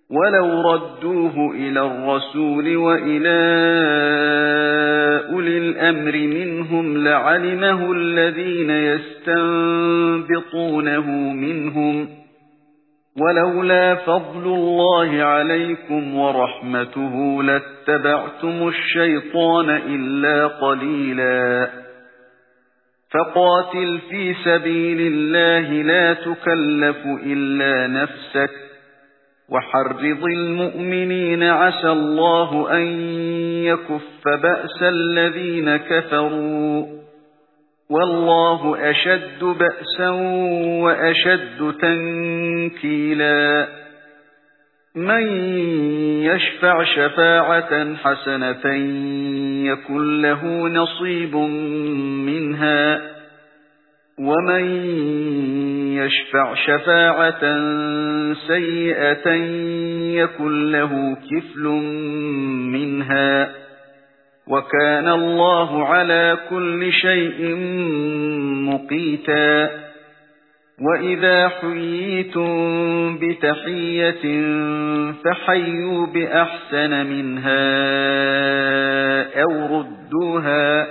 وَلَوْ رَدُّوهُ إِلَى الرَّسُولِ وَإِلَى أُولِي الْأَمْرِ مِنْهُمْ لَعَلِمَهُ الَّذِينَ يَسْتَنبِطُونَهُ مِنْهُمْ ۗ وَلَوْلَا فَضْلُ اللَّهِ عَلَيْكُمْ وَرَحْمَتُهُ لَاتَّبَعْتُمُ الشَّيْطَانَ إِلَّا قَلِيلًا فَقَاتِلْ فِي سَبِيلِ اللَّهِ لا تُكَلَّفُ إِلَّا نَفْسَكَ وَحَرِّضِ الْمُؤْمِنِينَ عَسَى اللَّهُ أَن يَكُفَّ بَأْسَ الَّذِينَ كَفَرُوا وَاللَّهُ أَشَدُّ بَأْسًا وَأَشَدُّ تَنكِيلًا مَن يَشْفَعْ شَفَاعَةً حَسَنَةً يَكُن لَّهُ نَصِيبٌ مِنْهَا وَمَن يَشْفَعْ شَفَاعَةً سَيِّئَةً يَكُن لَّهُ كِفْلٌ مِنْهَا وَكَانَ اللَّهُ عَلَى كُلِّ شَيْءٍ مُقِيتًا وَإِذَا حُيِّيتُم بِتَحِيَّةٍ فَحَيُّوا بِأَحْسَنَ مِنْهَا أَوْ رُدُّوهَا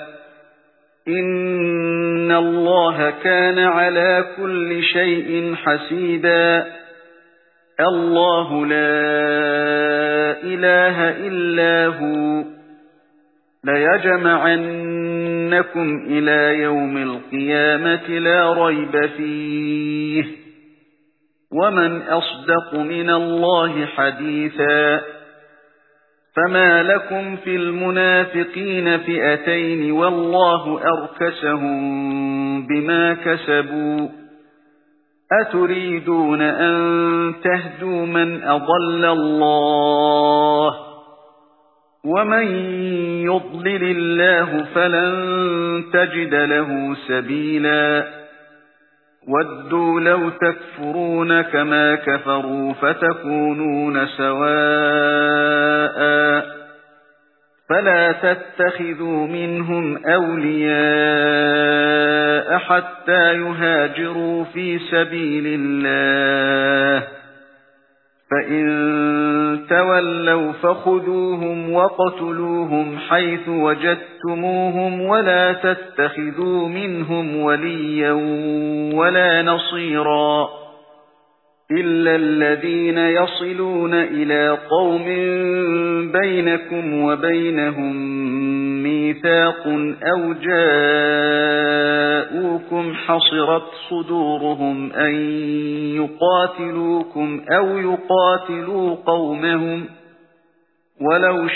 إِنَّ اللَّهَ كَانَ عَلَى كُلِّ شَيْءٍ حَسِيبًا اللَّهُ لا إِلَٰهَ إِلَّا هُوَ لَيَجْمَعَنَّكُمْ إِلَى يَوْمِ الْقِيَامَةِ لَا رَيْبَ فِيهِ وَمَنْ أَصْدَقُ مِنَ اللَّهِ حَدِيثًا فَمَا لَكُمْ فِي الْمُنَافِقِينَ فِئَتَيْنِ وَاللَّهُ أَرْكَسَهُم بِمَا كَسَبُوا أَتُرِيدُونَ أَن تَهْدُوا مَنْ أَضَلَّ اللَّهُ وَمَن يُضْلِلِ اللَّهُ فَلَن تَجِدَ لَهُ سَبِيلًا وَدُّوا لَوْ تَكْفُرُونَ كَمَا كَفَرُوا فَتَكُونُونَ سَوَاءً فَلَا تَتَّخِذُوا مِنْهُمْ أَوْلِيَاءَ حَتَّى يُهَاجِرُوا فِي سَبِيلِ اللَّهِ فَإِن تَوَلَّوْا فَخُذُوهُمْ وَاقْتُلُوهُمْ حَيْثُ وَجَدتُّمُوهُمْ وَلَا تَتَّخِذُوا مِنْهُمْ وَلِيًّا وَلَا نَصِيرًا إِلَّا الَّذِينَ يَصِلُونَ إِلَى قَوْمٍ بَيْنَكُمْ وَبَيْنَهُم مِّيثَاقٌ أَوْ جَاءُوكُمْ حَصِرَتْ صُدُورُهُمْ أَن يُقَاتِلُوكُمْ أَوْ يُقَاتِلُوا قَوْمَهُمْ وَلَوْ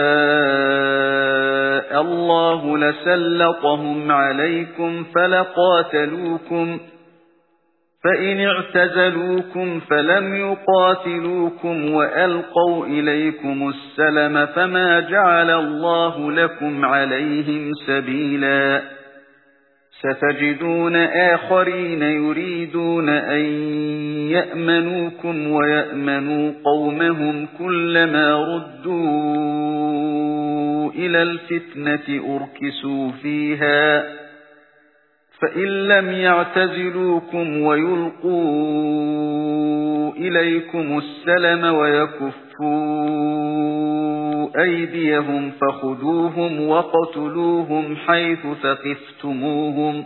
شَاءَ اللَّهُ لَسَلَّطَهُمْ عَلَيْكُمْ فَلَقَاتَلُوكُمْ فَإِنِ اعْتَزَلُوكُمْ فَلَمْ يُقَاتِلُوكُمْ وَأَلْقَوْا إِلَيْكُمُ السَّلَمَ فَمَا جَعَلَ اللَّهُ لَكُمْ عَلَيْهِمْ سَبِيلًا سَتَجِدُونَ آخَرِينَ يُرِيدُونَ أَن يَأْمَنُوكُمْ وَيَأْمَنُوا قَوْمَهُمْ كُلَّمَا رُدُّوا إِلَى الْفِتْنَةِ أُرْكِسُوا فِيهَا فَإِن لَّمْ يَعْتَزِلُوكُمْ وَيُلْقُوا إِلَيْكُمُ السَّلَمَ وَيَكُفُّوا أَيْدِيَهُمْ فَخُذُوهُمْ وَاقْتُلُوهُمْ حَيْثُ ثَقِفْتُمُوهُمْ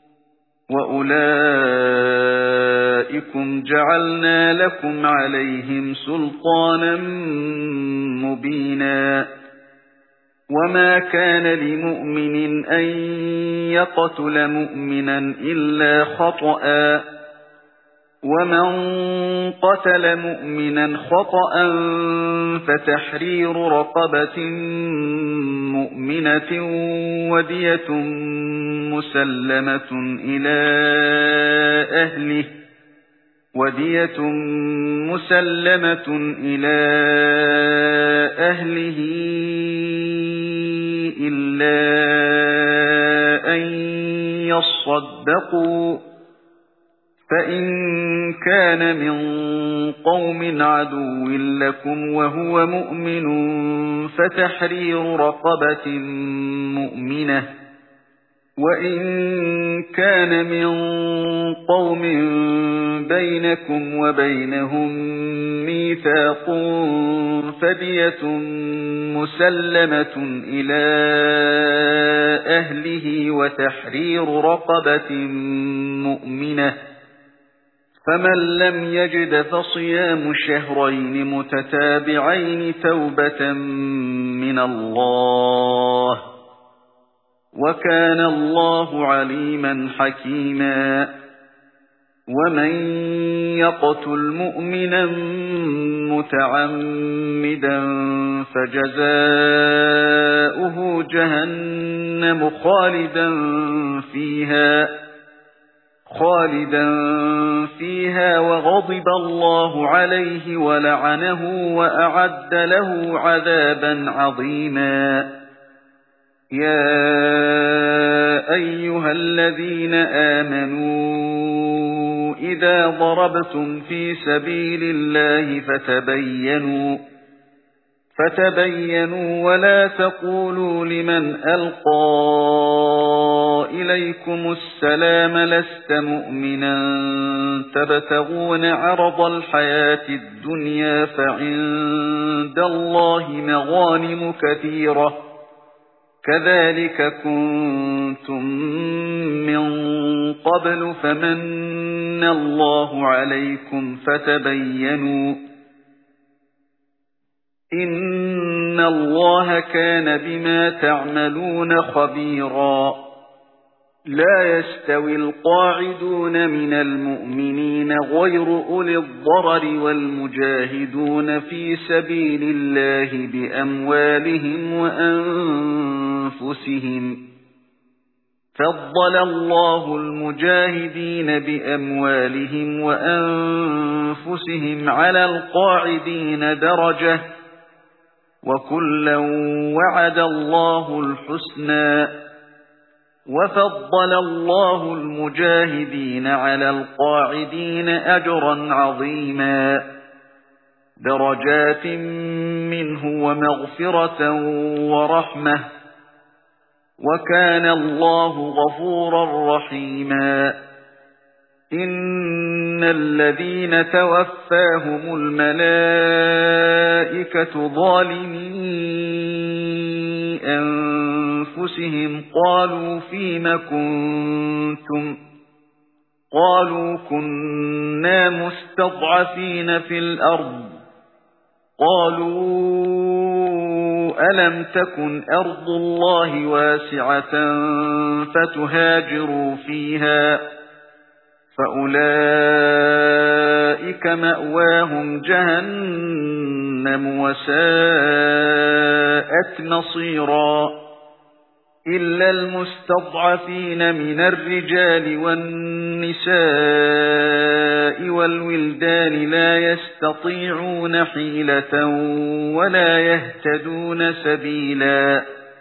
وَأُولَئِكُمْ جَعَلْنَا لَكُمْ عَلَيْهِمْ سُلْطَانًا مُّبِينًا وَمَا كَانَ لِمُؤْمِنٍ أَن يَقْتُلَ مُؤْمِنًا إِلَّا خَطَأً وَمَن قَتَلَ مُؤْمِنًا خَطَأً فَتَحْرِيرُ رَقَبَةٍ مُؤْمِنَةٍ وَدِيَةٌ مُسَلَّمَةٌ إِلَى أَهْلِهِ وَدِيَةٌ مُسَلَّمَةٌ إِلَى أَهْلِهِ إِلَّا أَن يَصَّدَّقُوا فَإِن كَانَ مِن قَوْمٍ عَدُوٍّ لَّكُمْ وَهُوَ مُؤْمِنٌ فَتَحْرِيرُ رَقَبَةٍ مُؤْمِنَةٍ وَإِن كَانَ مِن قَوْمٍ بَيْنَكُمْ وَبَيْنَهُم مِّيثَاقٌ فَدِيَةٌ مُّسَلَّمَةٌ إِلَىٰ أَهْلِهِ وَتَحْرِيرُ رَقَبَةٍ مُّؤْمِنَةٍ، فَمَن لَّمْ يَجِدْ فَصِيَامُ شَهْرَيْنِ مُتَتَابِعَيْنِ تَوْبَةً مِّنَ اللَّهِ ۗ وَكَانَ اللَّهُ عَلِيمًا حَكِيمًا. وَمَن يَقْتُلْ مُؤْمِنًا مُّتَعَمِّدًا فَجَزَاؤُهُ جَهَنَّمُ خَالِدًا فِيهَا خَالِدًا فِيهَا وَغَضِبَ اللَّهُ عَلَيْهِ وَلَعَنَهُ وَأَعَدَّ لَهُ عَذَابًا عَظِيمًا. يَا أَيُّهَا الَّذِينَ آمَنُوا إِذَا ضَرَبْتُمْ فِي سَبِيلِ اللَّهِ فَتَبَيَّنُوا فَتَبَيَّنُوا وَلَا تَقُولُوا لِمَنْ أَلْقَى إِلَيْكُمُ السَّلَامَ لَسْتَ مُؤْمِنًا تَبْتَغُونَ عَرَضَ الْحَيَاةِ الدُّنْيَا فَعِندَ اللَّهِ مَغَانِمُ كَثِيرَةٌ كَذَلِكَ كُنتُم مِّن قَبْلُ فَمَنَّ اللَّهُ عَلَيْكُمْ فَتَبَيَّنُوا إِنَّ اللَّهَ كَانَ بِمَا تَعْمَلُونَ خَبِيرًا. لا يستوي القاعدون من المؤمنين غير أولي الضرر والمجاهدون في سبيل الله بأموالهم وأنفسهم، فضل الله المجاهدين بأموالهم وأنفسهم على القاعدين درجة، وكلا وعد الله الحسنى، وفضل الله المجاهدين على القاعدين أجرا عظيما، درجات منه ومغفرة ورحمة، وكان الله غفورا رحيما. إن الذين توفاهم الملائكة ظالمي أنفسهم قالوا فيم كنتم قالوا كنا مستضعفين في الأرض قالوا ألم تكن أرض الله واسعة فتهاجروا فيها فأولئك مأواهم جهنم وساءت مصيرا. إلا المستضعفين من الرجال والنساء والولدان لا يستطيعون حيلة ولا يهتدون سبيلا،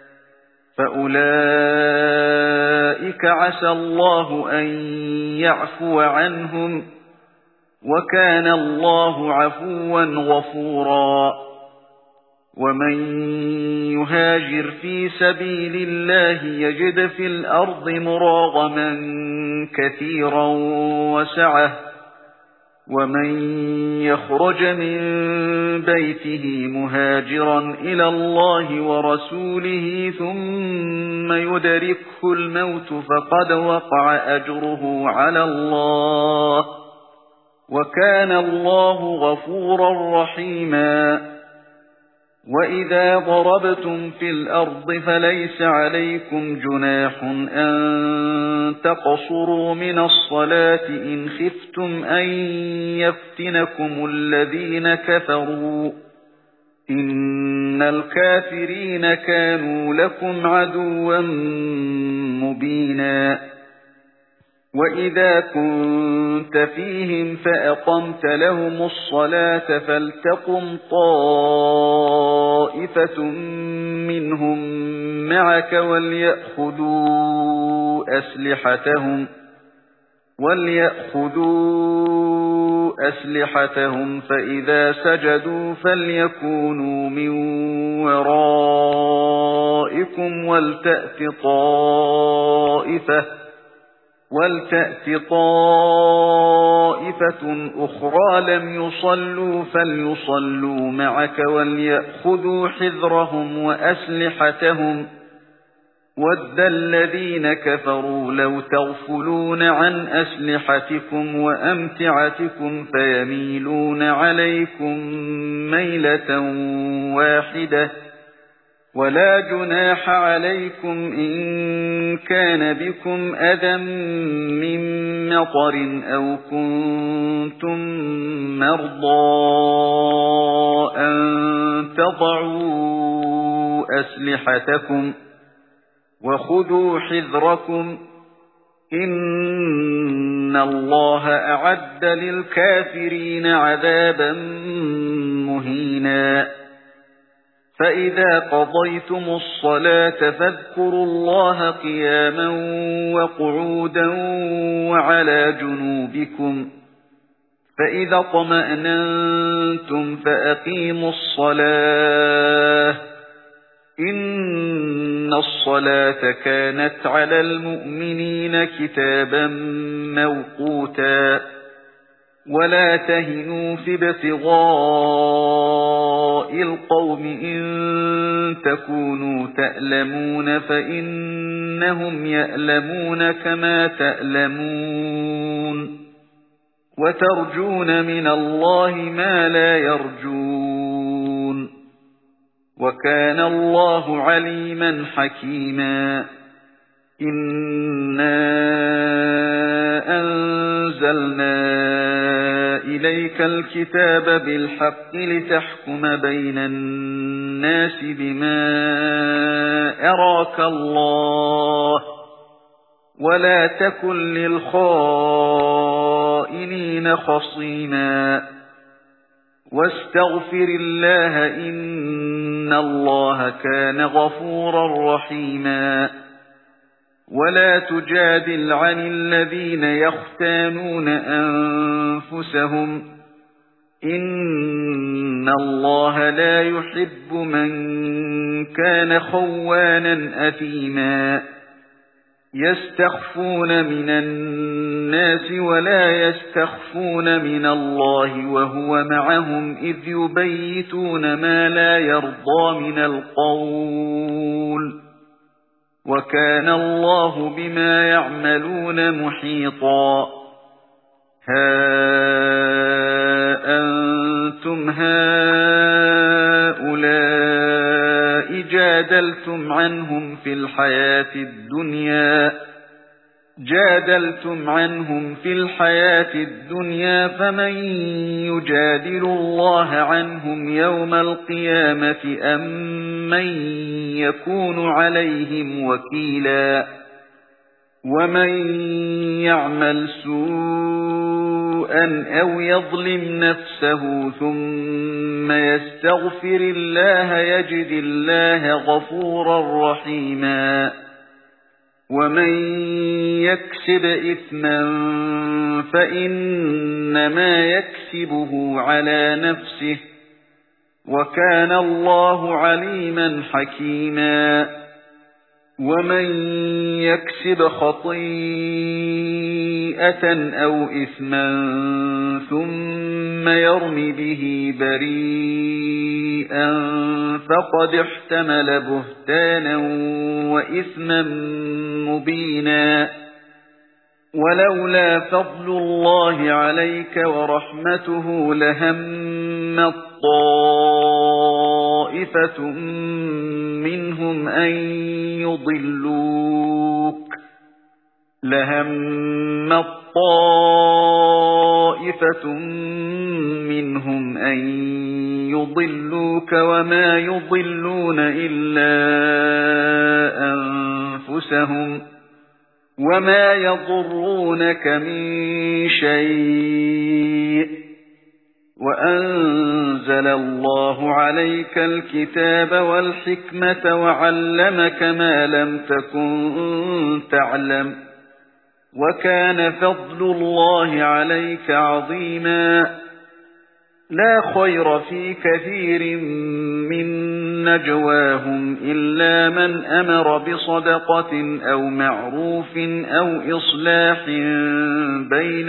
فأولئك عسى الله أن يعفو عنهم، وكان الله عفوا غفورا. ومن يهاجر في سبيل الله يجد في الأرض مراغما كثيرا وسعة، ومن يخرج من بيته مهاجرا إلى الله ورسوله ثم يدركه الموت فقد وقع أجره على الله، وكان الله غفورا رحيما. وَإِذَا ضَرَبْتُمْ فِي الْأَرْضِ فَلَيْسَ عَلَيْكُمْ جُنَاحٌ أَن تَقْصُرُوا مِنَ الصَّلَاةِ إِنْ خِفْتُمْ أَن يَفْتِنَكُمُ الَّذِينَ كَفَرُوا إِنَّ الْكَافِرِينَ كَانُوا لَكُمْ عَدُوًّا مُبِينًا. وَإِذَا كُنتَ فِيهِمْ فَأَقَمْتَ لَهُمُ الصَّلَاةَ فَلْتَقُمْ طَائِفَةٌ مِّنْهُمْ مَعَكَ وَلْيَأْخُذُوا أَسْلِحَتَهُمْ وَلْيَأْخُذُوا أَسْلِحَتَهُمْ فَإِذَا سَجَدُوا فَلْيَكُونُوا مِنْ وَرَائِكُمْ بكم ولتأت طائفة ولتأت طائفة أخرى لم يصلوا فليصلوا معك وليأخذوا حذرهم وأسلحتهم وَدَّ الَّذِينَ كَفَرُوا لَوْ تَغْفُلُونَ عَنْ أَسْلِحَتِكُمْ وَأَمْتِعَتِكُمْ فَيَمِيلُونَ عَلَيْكُمْ مَيْلَةً وَاحِدَةً وَلَا جُنَاحَ عَلَيْكُمْ إِن كَانَ بِكُمْ أَذًى مِّن مَّطَرٍ أَوْ كُنتُم مَّرْضَىٰ أَن تَضَعُوا أَسْلِحَتَكُمْ وَخُذُوا حِذْرَكُمْ إِنَّ اللَّهَ أَعَدَّ لِلْكَافِرِينَ عَذَابًا مُهِينًا فَإِذَا قَضَيْتُمُ الصَّلَاةَ فاذكروا اللَّهَ قِيَامًا وَقُعُودًا وَعَلَى جُنُوبِكُمْ فَإِذَا اطْمَأْنَنتُمْ فَأَقِيمُوا الصَّلَاةَ إِنَّ الصَّلَاةَ كَانَتْ عَلَى الْمُؤْمِنِينَ كِتَابًا مَّوْقُوتًا وَلَا تَهِنُوا فِي ابْتِغَاءِ الْقَوْمِ إِن تَكُونُوا تَأْلَمُونَ فَإِنَّهُمْ يَأْلَمُونَ كَمَا تَأْلَمُونَ وَتَرْجُونَ مِنَ اللَّهِ مَا لَا يَرْجُونَ وَكَانَ اللَّهُ عَلِيمًا حَكِيمًا إِنَّا أَنزَلْنَا إِلَيْكَ الْكِتَابَ بِالْحَقِّ لِتَحْكُمَ بَيْنَ النَّاسِ بِمَا أَرَاكَ اللَّهُ وَلَا تَكُن لِّلْخَائِنِينَ خَصِيمًا وَاسْتَغْفِرِ اللَّهَ إِنَّ اللَّهَ كَانَ غَفُورًا رَّحِيمًا وَلَا تُجَادِلْ عَنِ الَّذِينَ يَخْتَانُونَ أَنفُسَهُمْ إِنَّ اللَّهَ لَا يُحِبُّ مَن كَانَ خَوَّانًا أَثِيمًا يَسْتَخْفُونَ مِنَ النَّاسِ وَلَا يَسْتَخْفُونَ مِنَ اللَّهِ وَهُوَ مَعَهُمْ إِذْ يُبَيِّتُونَ مَا لَا يَرْضَىٰ مِنَ الْقَوْلِ وَكَانَ اللَّهُ بِمَا يَعْمَلُونَ مُحِيطًا هَا أَنتُمْ هَؤُلَاءِ جَادَلْتُمْ عَنْهُمْ فِي الْحَيَاةِ الدُّنْيَا جادلتم عنهم في الحياة الدنيا فمن يجادل الله عنهم يوم القيامة أم من يكون عليهم وكيلا ومن يعمل سوءا أو يظلم نفسه ثم يستغفر الله يجد الله غفورا رحيما ومن يكسب إثما فإنما يكسبه على نفسه وكان الله عليما حكيما ومن يكسب خطيئة أو إثما ثم يرم به بريئا فقد احتمل بهتانا وإثما مبينا ولولا فضل الله عليك ورحمته لهم طائفة منهم أن يضلوك لهم طائفة منهم أن يضلوك وما يضلون إلا أنفسهم وما يضرونك من شيء وأنزل الله عليك الكتاب والحكمة وعلمك ما لم تكن تعلم وكان فضل الله عليك عظيما لا خير في كثير من نجواهم إلا من أمر بصدقة أو معروف أو إصلاح بين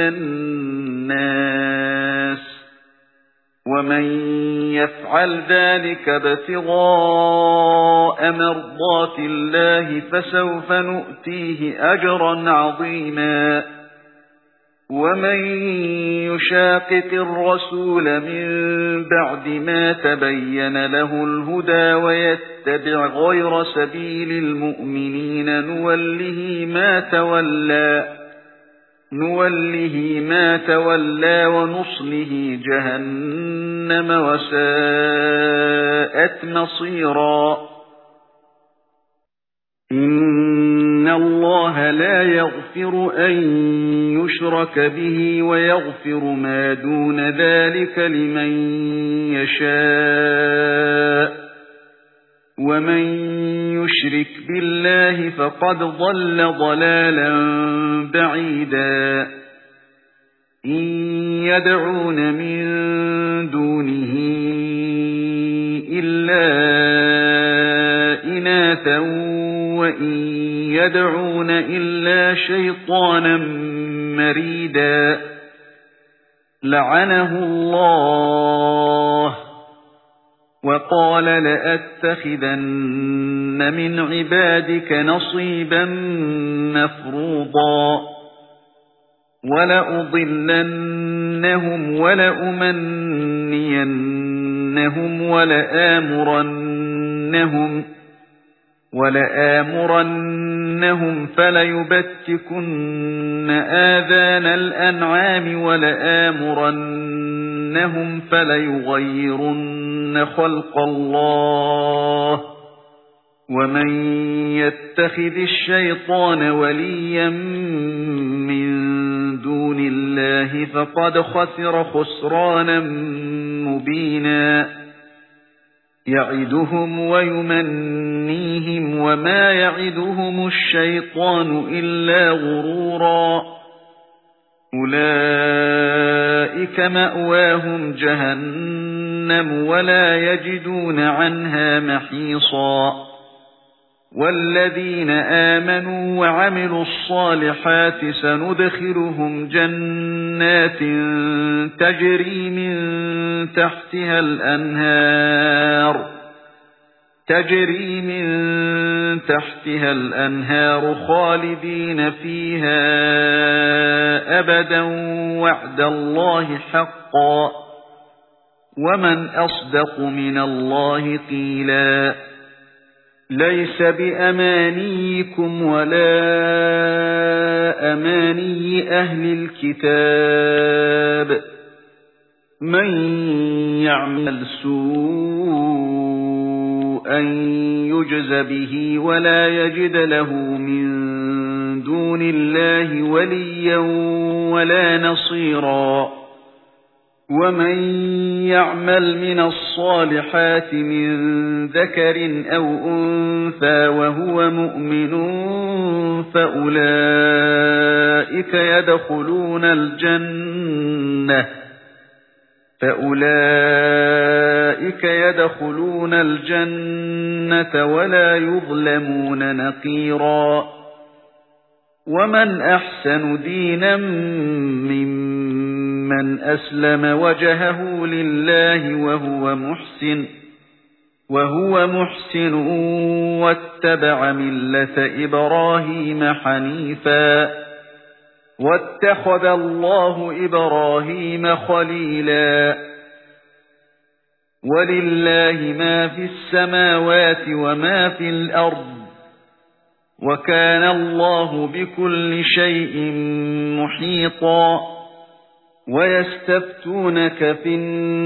الناس ومن يفعل ذلك ابتغاء مرضات الله فسوف نؤتيه أجرا عظيما ومن يشاقق الرسول من بعد ما تبين له الهدى ويتبع غير سبيل المؤمنين نوله ما تولى نوله ما تولى ونصله جهنم وساءت مصيرا إن الله لا يغفر أن يشرك به ويغفر ما دون ذلك لمن يشاء ومن يشرك بالله فقد ضل ضلالا بعيدا إن يدعون من دونه إلا إناثا وإن يدعون إلا شيطانا مريدا لعنه الله وقال لأتخذن من عبادك نصيبا مفروضا ولأضلنهم ولأمنينهم ولآمرنهم ولآمرنهم فليبتكن آذان الأنعام ولآمرنهم فليغيرن خلق الله ومن يتخذ الشيطان وليا من دون الله فقد خسر خسرانا مبينا يعدهم ويمنيهم وما يعدهم الشيطان إلا غرورا أولئك مأواهم جهنم ولا يجدون عنها محيصا والذين آمنوا وعملوا الصالحات سندخلهم جنات تجري من تحتها الأنهار تجري من تحتها الأنهار خالدين فيها أبدا وعد الله حقا ومن أصدق من الله قيلا ليس بأمانيكم ولا أماني أهل الكتاب من يعمل سوءا يجز به ولا يجد له من دون الله وليا ولا نصيرا ومن يعمل من الصالحات من ذكر أو أنثى وهو مؤمن فأولئك يدخلون الجنة فأولئك يدخلون الجنة ولا يظلمون نقيرا ومن أحسن دينا ممن أسلم وجهه لله وهو محسن وهو محسن واتبع ملة إبراهيم حنيفا واتخذ الله إبراهيم خليلا ولله ما في السماوات وما في الأرض وكان الله بكل شيء محيطا ويستفتونك في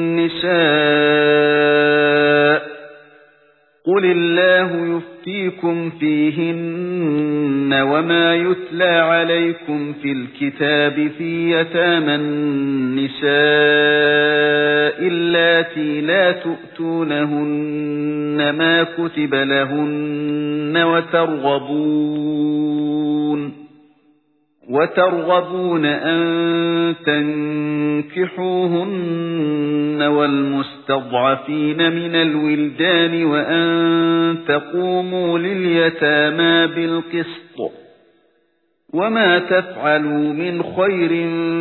النساء قل الله يفتيكم فيهن وما يتلى عليكم في الكتاب في يتامى النساء اللاتي لا تؤتونهن ما كتب لهن وترغبون وترغبون أن تنكحوهن والمستضعفين من الولدان وأن تقوموا لليتامى بالقسط وما تفعلوا من خير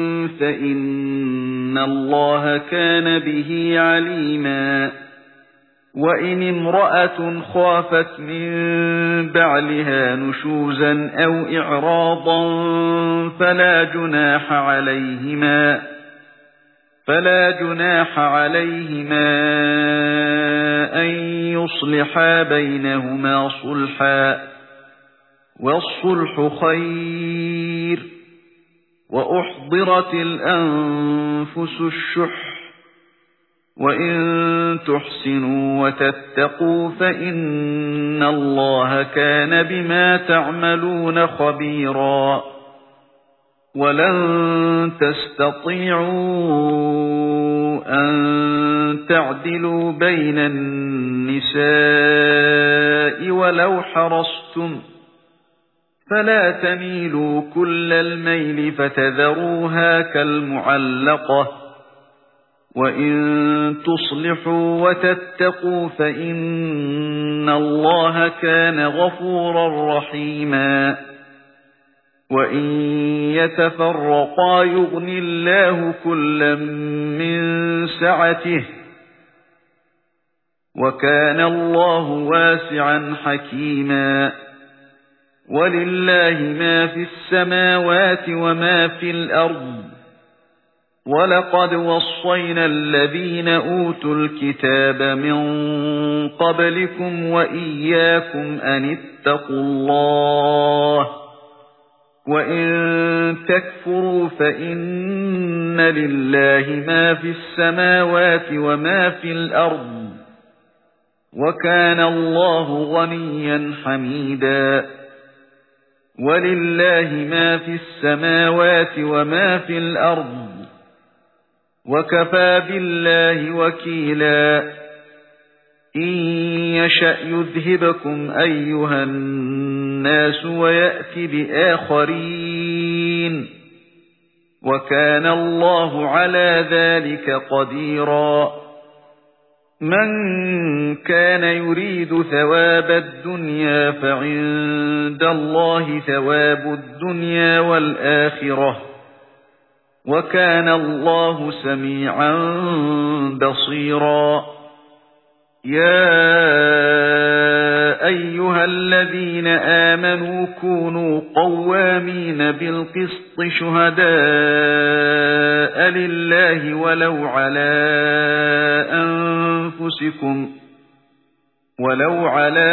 فإن الله كان به عليما وإن امرأة خافت من بعلها نشوزا أو إعراضا فلا جناح عليهما فلا جناح عليهما أن يصلحا بينهما صلحا والصلح خير وأحضرت الأنفس الشح وإن تحسنوا وتتقوا فإن الله كان بما تعملون خبيرا ولن تستطيعوا أن تعدلوا بين النساء ولو حرصتم فلا تميلوا كل الميل فتذروها كالمعلقة وإن تصلحوا وتتقوا فإن الله كان غفورا رحيما وإن يتفرقا يغن الله كلا من سعته وكان الله واسعا حكيما ولله ما في السماوات وما في الأرض ولقد وصينا الذين أوتوا الكتاب من قبلكم وإياكم أن اتقوا الله وإن تكفروا فإن لله ما في السماوات وما في الأرض وكان الله غنيا حميدا ولله ما في السماوات وما في الأرض وكفى بالله وكيلا إن يشأ يذهبكم أيها الناس ويأتي بآخرين وكان الله على ذلك قديرا من كان يريد ثواب الدنيا فعند الله ثواب الدنيا والآخرة وكان الله سميعا بصيرا يا أيها الذين آمنوا كونوا قوامين بالقسط شهداء لله ولو على أنفسكم ولو على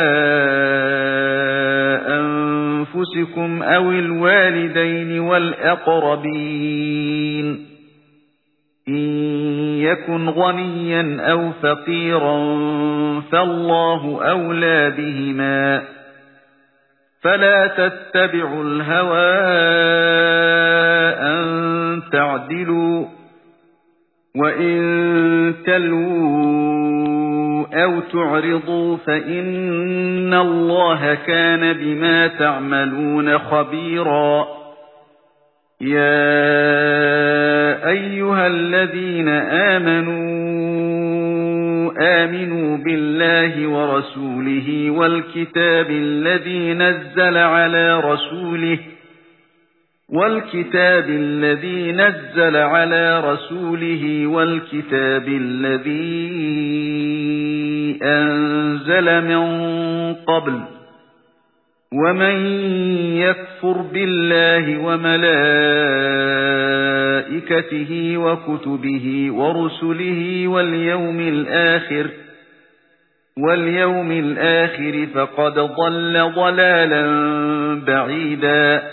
أنفسكم أو الوالدين والأقربين إن يكن غنيا أو فقيرا فالله أولى بهما فلا تتبعوا الهوى أن تعدلوا وإن تلووا أو تعرضوا فإن الله كان بما تعملون خبيرا يا أيها الذين آمنوا آمنوا بالله ورسوله والكتاب الذي نزل على رسوله والكتاب الذي نزل على رسوله والكتاب الذي أنزل من قبل ومن يكفر بالله وملائكته وكتبه ورسله واليوم الآخر واليوم الآخر فقد ضل ضلالا بعيدا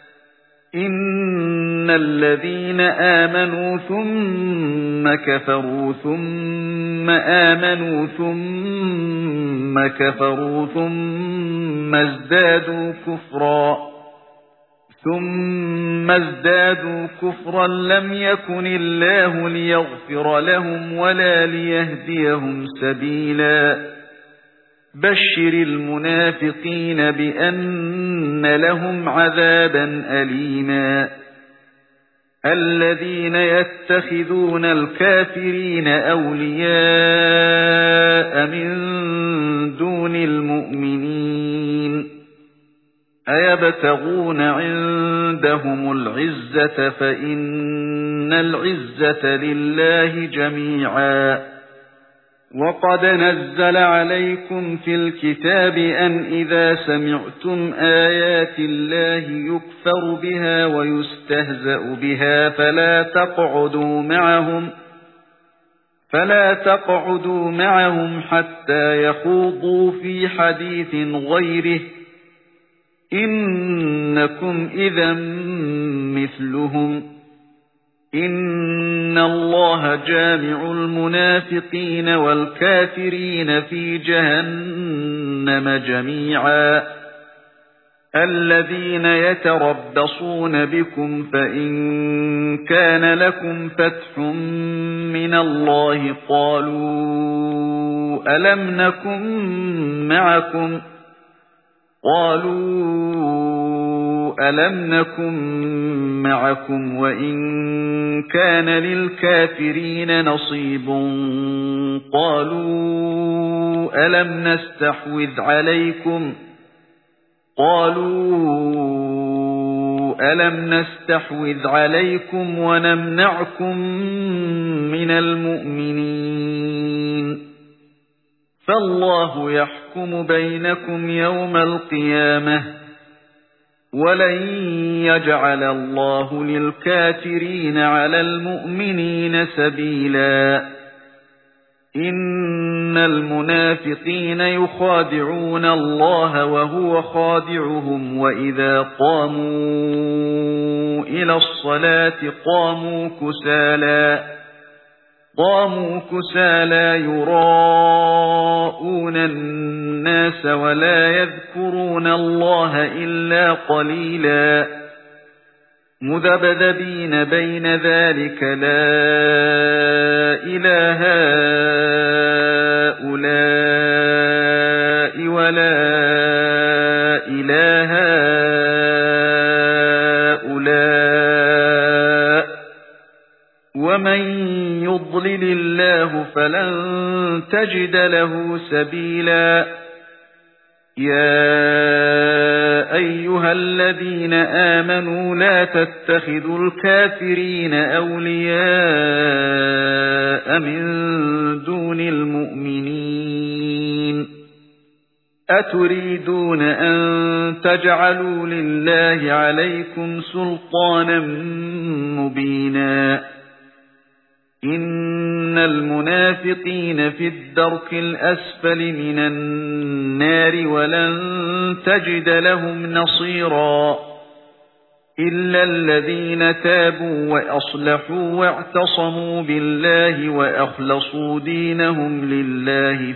إن الذين آمنوا ثم كفروا ثم آمنوا ثم كفروا ثم ازدادوا كفرا ثم ازدادوا كفرا لم يكن الله ليغفر لهم ولا ليهديهم سبيلا بشر المنافقين بأن لهم عذابا أليما الذين يتخذون الكافرين أولياء من دون المؤمنين أيبتغون عندهم العزة فإن العزة لله جميعا وقد نزل عليكم في الكتاب أن إذا سمعتم آيات الله يكفر بها ويستهزأ بها فلا تقعدوا معهم فلا تقعدوا معهم حتى يخوضوا في حديث غيره إنكم إذا مثلهم إن الله جامع المنافقين والكافرين في جهنم جميعا الذين يتربصون بكم فإن كان لكم فتح من الله قالوا ألم نكن معكم قالوا ألم نكن معكم وإن كان للكافرين نصيب قالوا ألم نستحوذ عليكم قالوا ألم نستحوذ عليكم ونمنعكم من المؤمنين فالله يحكم بينكم يوم القيامة ولن يجعل الله للكافرين على المؤمنين سبيلا إن المنافقين يخادعون الله وهو خادعهم وإذا قاموا إلى الصلاة قاموا كسالى قاموا كسالى يراءون الناس ولا يذكرون الله إلا قليلا مذبذبين بين ذلك لا إله هؤلاء ولا إله هؤلاء ومن يضلل الله فلن تجد له سبيلا يا أيها الذين آمنوا لا تتخذوا الكافرين أولياء من دون المؤمنين أتريدون أن تجعلوا لله عليكم سلطانا مبينا إن المنافقين في الدرك الأسفل من النار ولن تجد لهم نصيرا إلا الذين تابوا وأصلحوا واعتصموا بالله وأخلصوا دينهم لله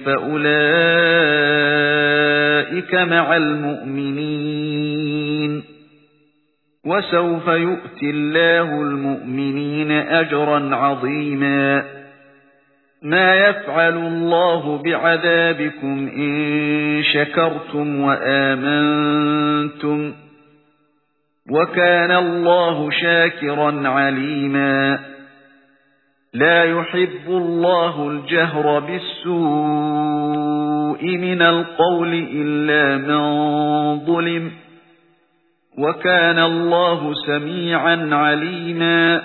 فأولئك مع المؤمنين وسوف يؤتي الله المؤمنين أجرا عظيما ما يفعل الله بعذابكم إن شكرتم وآمنتم وكان الله شاكرا عليما لا يحب الله الجهر بالسوء من القول إلا من ظلم وكان الله سميعا عليما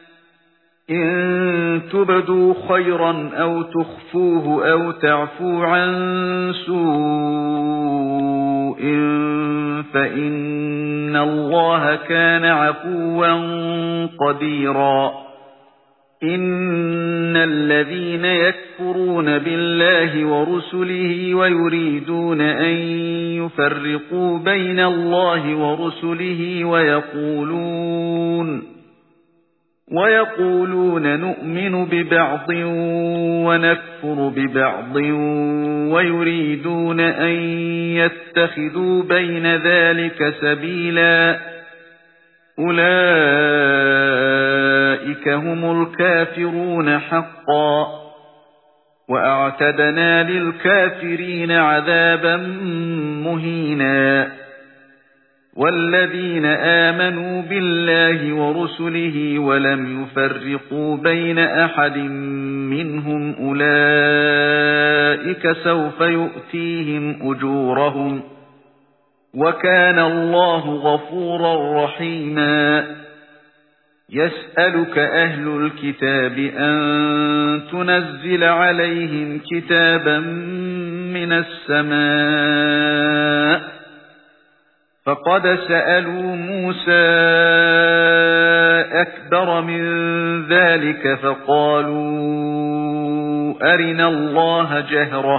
إن تبدوا خيرا أو تخفوه أو تعفو عن سوء فإن الله كان عفوا قديرا إن الذين يكفرون بالله ورسله ويريدون أن يفرقوا بين الله ورسله ويقولون ويقولون نؤمن ببعض ونكفر ببعض ويريدون أن يتخذوا بين ذلك سبيلا أولئك هم الكافرون حقا وأعتدنا للكافرين عذابا مهينا والذين آمنوا بالله ورسله ولم يفرقوا بين أحد منهم أولئك سوف يؤتيهم أجورهم وكان الله غفورا رحيما يسألك أهل الكتاب أن تنزل عليهم كتابا من السماء فقد سألوا موسى أكبر من ذلك فقالوا أرنا الله جهرة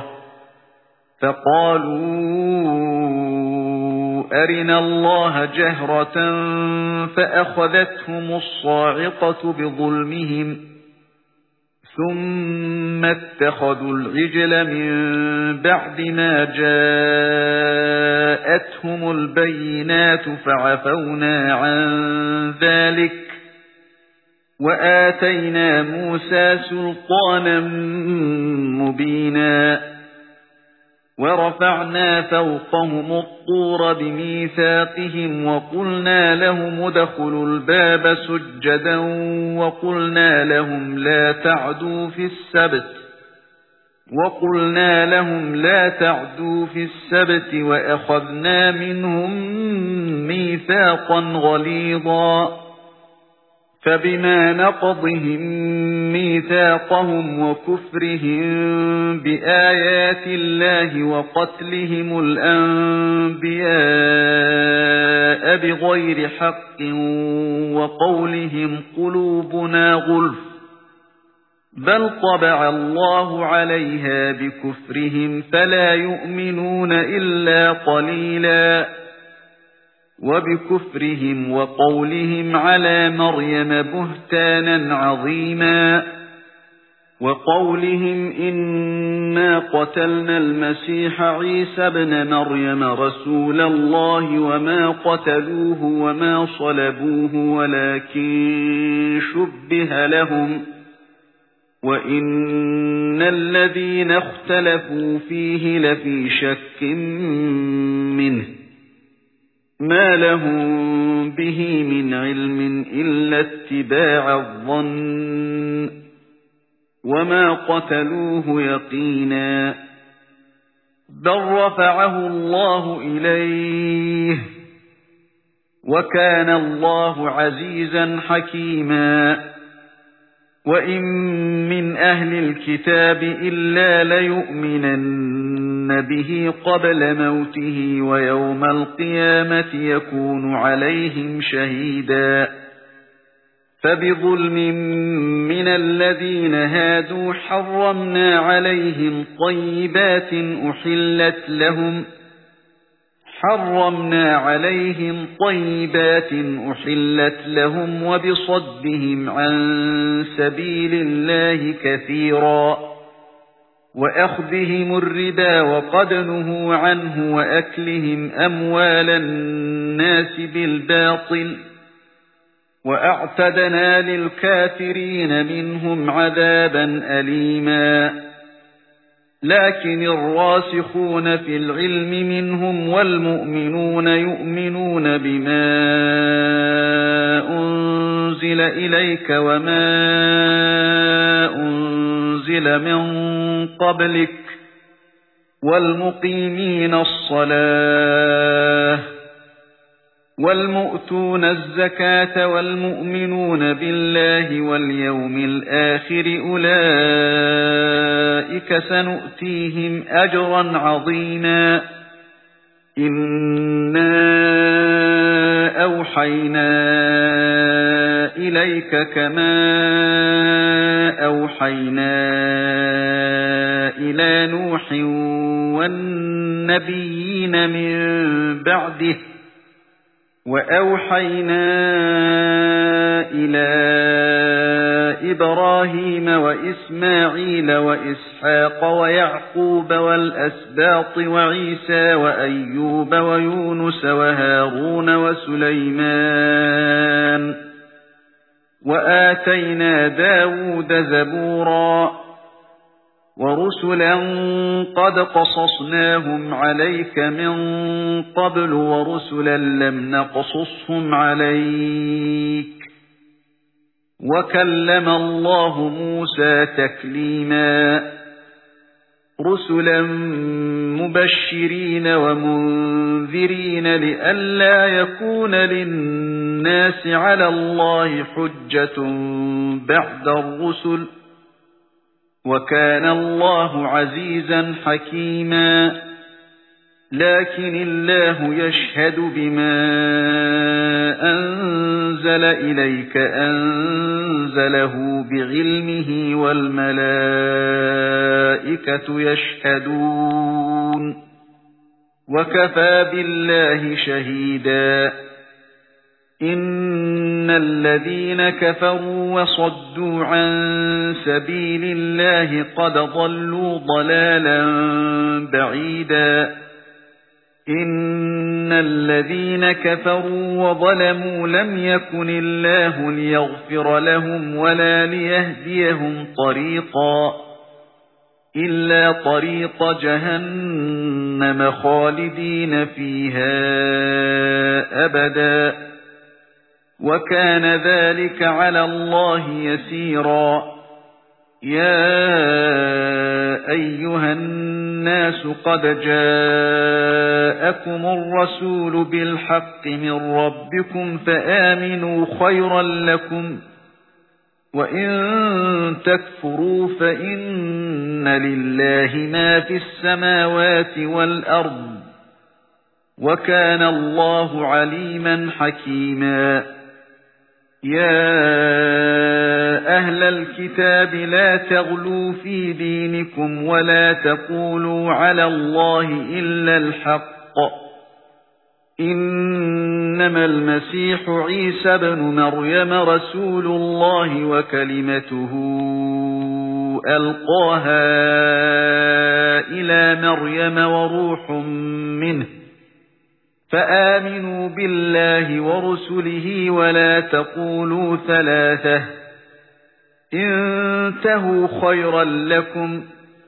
فقالوا أرنا الله جهرة فأخذتهم الصاعقة بظلمهم ثم اتخذوا العجل من بعد ما جاءتهم البينات فعفونا عن ذلك وآتينا موسى سلطانا مبينا ورفعنا فوقهم الطور بميثاقهم وقلنا لهم ادخلوا الباب سجدا وقلنا لهم لا تعدوا في السبت وقلنا لهم لا تعدوا في السبت وأخذنا منهم ميثاقا غليظا فبما نقضهم ميثاقهم وكفرهم بآيات الله وقتلهم الأنبياء بغير حق وقولهم قلوبنا غلف بل طبع الله عليها بكفرهم فلا يؤمنون إلا قليلا وبكفرهم وقولهم على مريم بهتانا عظيما وقولهم إنا قتلنا المسيح عيسى ابن مريم رسول الله وما قتلوه وما صلبوه ولكن شبه لهم وإن الذين اختلفوا فيه لفي شك منه ما لهم به من علم إلا اتباع الظن وما قتلوه يقينا بل رفعه الله إليه وكان الله عزيزا حكيما وإن من أهل الكتاب إلا ليؤمنن به قبل موته ويوم القيامة يكون عليهم شهيدا فبظلم من الذين هادوا حرمنا عليهم طيبات أحلت لهم حرمنا عليهم طيبات أحلت لهم وبصدهم عن سبيل الله كثيرا وأخذهم الربا وقد نهوا عنه وأكلهم أموال الناس بالباطل وأعتدنا للكافرين منهم عذابا أليما لكن الراسخون في العلم منهم والمؤمنون يؤمنون بما أنزل إليك وما أنزل من قبلك والمقيمين الصلاة والمؤتون الزكاة والمؤمنون بالله واليوم الآخر أولئك سنؤتيهم أجرا عظيما إنا أوحينا إليك كما أوحينا إلى نوح والنبيين من بعده وأوحينا إلى إبراهيم وإسماعيل وإسحاق ويعقوب والأسباط وعيسى وأيوب ويونس وهارون وسليمان وآتينا داود زبورا وَرُسُلًا قَدْ قَصَصْنَاهُمْ عَلَيْكَ مِنْ قَبْلُ وَرُسُلًا لَمْ نَقْصُصْهُمْ عَلَيْكَ وَكَلَّمَ اللَّهُ مُوسَى تَكْلِيمًا رُسُلًا مُبَشِّرِينَ وَمُنذِرِينَ لِئَلَّا يَكُونَ لِلنَّاسِ عَلَى اللَّهِ حُجَّةٌ بَعْدَ الرُّسُلِ وَكَانَ اللَّهُ عَزِيزًا حَكِيمًا لَكِنِ اللَّهُ يَشْهَدُ بِمَا أَنزَلَ إِلَيْكَ أَنزَلَهُ بِعِلْمِهِ وَالْمَلَائِكَةُ يَشْهَدُونَ وَكَفَى بِاللَّهِ شَهِيدًا إِنَّ الَّذِينَ كَفَرُوا وَصَدُّوا عَن سَبِيلِ اللَّهِ قَدْ ضَلُّوا ضَلَالًا بَعِيدًا إِنَّ الَّذِينَ كَفَرُوا وَظَلَمُوا لَمْ يَكُنِ اللَّهُ لِيَغْفِرَ لَهُمْ وَلَا لِيَهْدِيَهُمْ طَرِيقًا إِلَّا طَرِيقَ جَهَنَّمَ خَالِدِينَ فِيهَا أَبَدًا وَكَانَ ذَلِكَ عَلَى اللَّهِ يَسِيرًا يَا أَيُّهَا النَّاسُ قَدْ جَاءَكُمُ الرَّسُولُ بِالْحَقِّ مِنْ رَبِّكُمْ فَآمِنُوا خَيْرًا لَكُمْ وَإِن تَكْفُرُوا فَإِنَّ لِلَّهِ مَا فِي السَّمَاوَاتِ وَالْأَرْضِ وَكَانَ اللَّهُ عَلِيمًا حَكِيمًا يَا أَهْلَ الْكِتَابِ لَا تَغْلُوا فِي دِينِكُمْ وَلَا تَقُولُوا عَلَى اللَّهِ إِلَّا الْحَقَّ إِنَّمَا الْمَسِيحُ عِيسَى ابْنُ مَرْيَمَ رَسُولُ اللَّهِ وَكَلِمَتُهُ أَلْقَاهَا إِلَى مَرْيَمَ وَرُوحٌ مِنْهُ فآمنوا بالله ورسله ولا تقولوا ثلاثة انتهوا خيرا لكم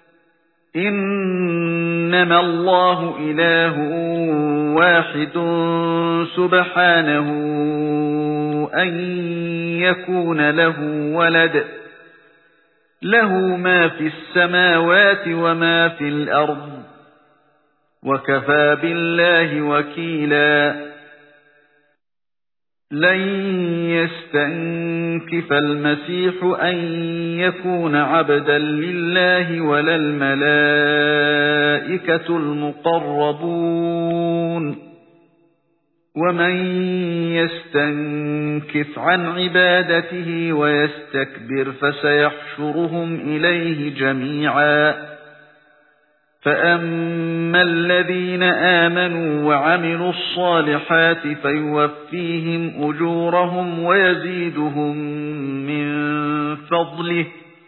إنما الله إله واحد سبحانه أن يكون له ولد له ما في السماوات وما في الأرض وَكَفَى بِاللَّهِ وَكِيلًا لَن يَسْتَنكِفَ الْمَسِيحُ أَن يَكُونَ عَبْدًا لِّلَّهِ وَلَا الْمَلَائِكَةُ الْمُقَرَّبُونَ وَمَن يَسْتَنكِفْ عَن عِبَادَتِهِ وَيَسْتَكْبِرْ فَسَيَحْشُرُهُمْ إِلَيْهِ جَمِيعًا فَأَمَّا الَّذِينَ آمَنُوا وَعَمِلُوا الصَّالِحَاتِ فَيُوَفِّيهِمْ أُجُورَهُمْ وَيَزِيدُهُم مِّن فَضْلِهِ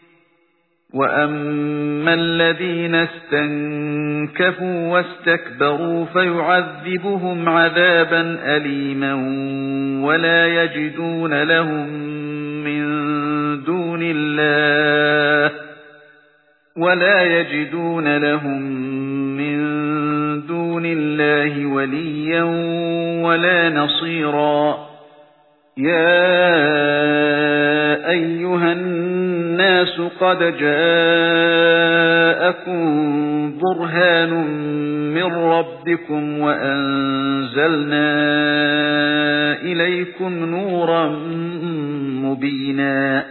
وَأَمَّا الَّذِينَ اسْتَنكَفُوا وَاسْتَكْبَرُوا فَيُعَذِّبُهُمْ عَذَابًا أَلِيمًا وَلَا يَجِدُونَ لَهُم مِّن دُونِ اللَّهِ ولا يجدون لهم من دون الله وليا ولا نصيرا يا أيها الناس قد جاءكم برهان من ربكم وأنزلنا إليكم نورا مبينا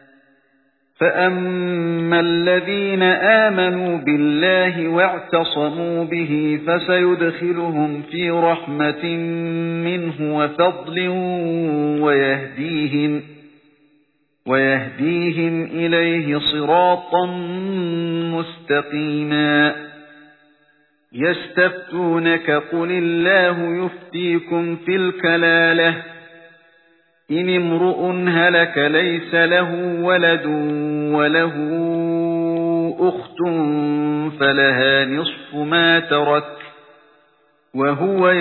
فَأَمَّا الَّذِينَ آمَنُوا بِاللَّهِ وَاعْتَصَمُوا بِهِ فَسَيُدْخِلُهُمْ فِي رَحْمَةٍ مِّنْهُ وَفَضْلٍ وَيَهْدِيهِمْ وَيَهْدِيهِمْ إِلَيْهِ صِرَاطًا مُسْتَقِيمًا يَسْتَفْتُونَكَ قُلِ اللَّهُ يُفْتِيكُمْ فِي الْكَلَالَةِ إِنِ امْرُؤٌ هَلَكَ لَيْسَ لَهُ وَلَدٌ وَلَهُ أُخْتٌ فَلَهَا نِصْفُ مَا تَرَكَ وَهُوَ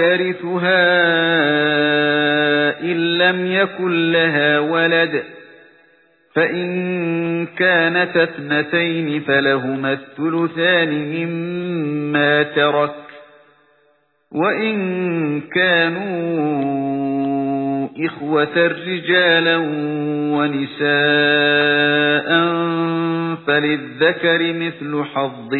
يَرِثُهَا إِن لَّمْ يَكُن لَّهَا وَلَدٌ فإن كانت اثنتين فلهما الثلثان مما ترك وإن كانوا إخوة رجالا ونساء فللذكر مثل حظ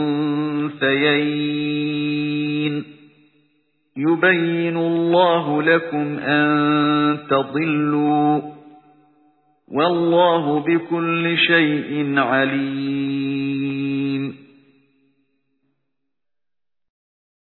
الأنثيين يبين الله لكم أن تضلوا والله بكل شيء عليم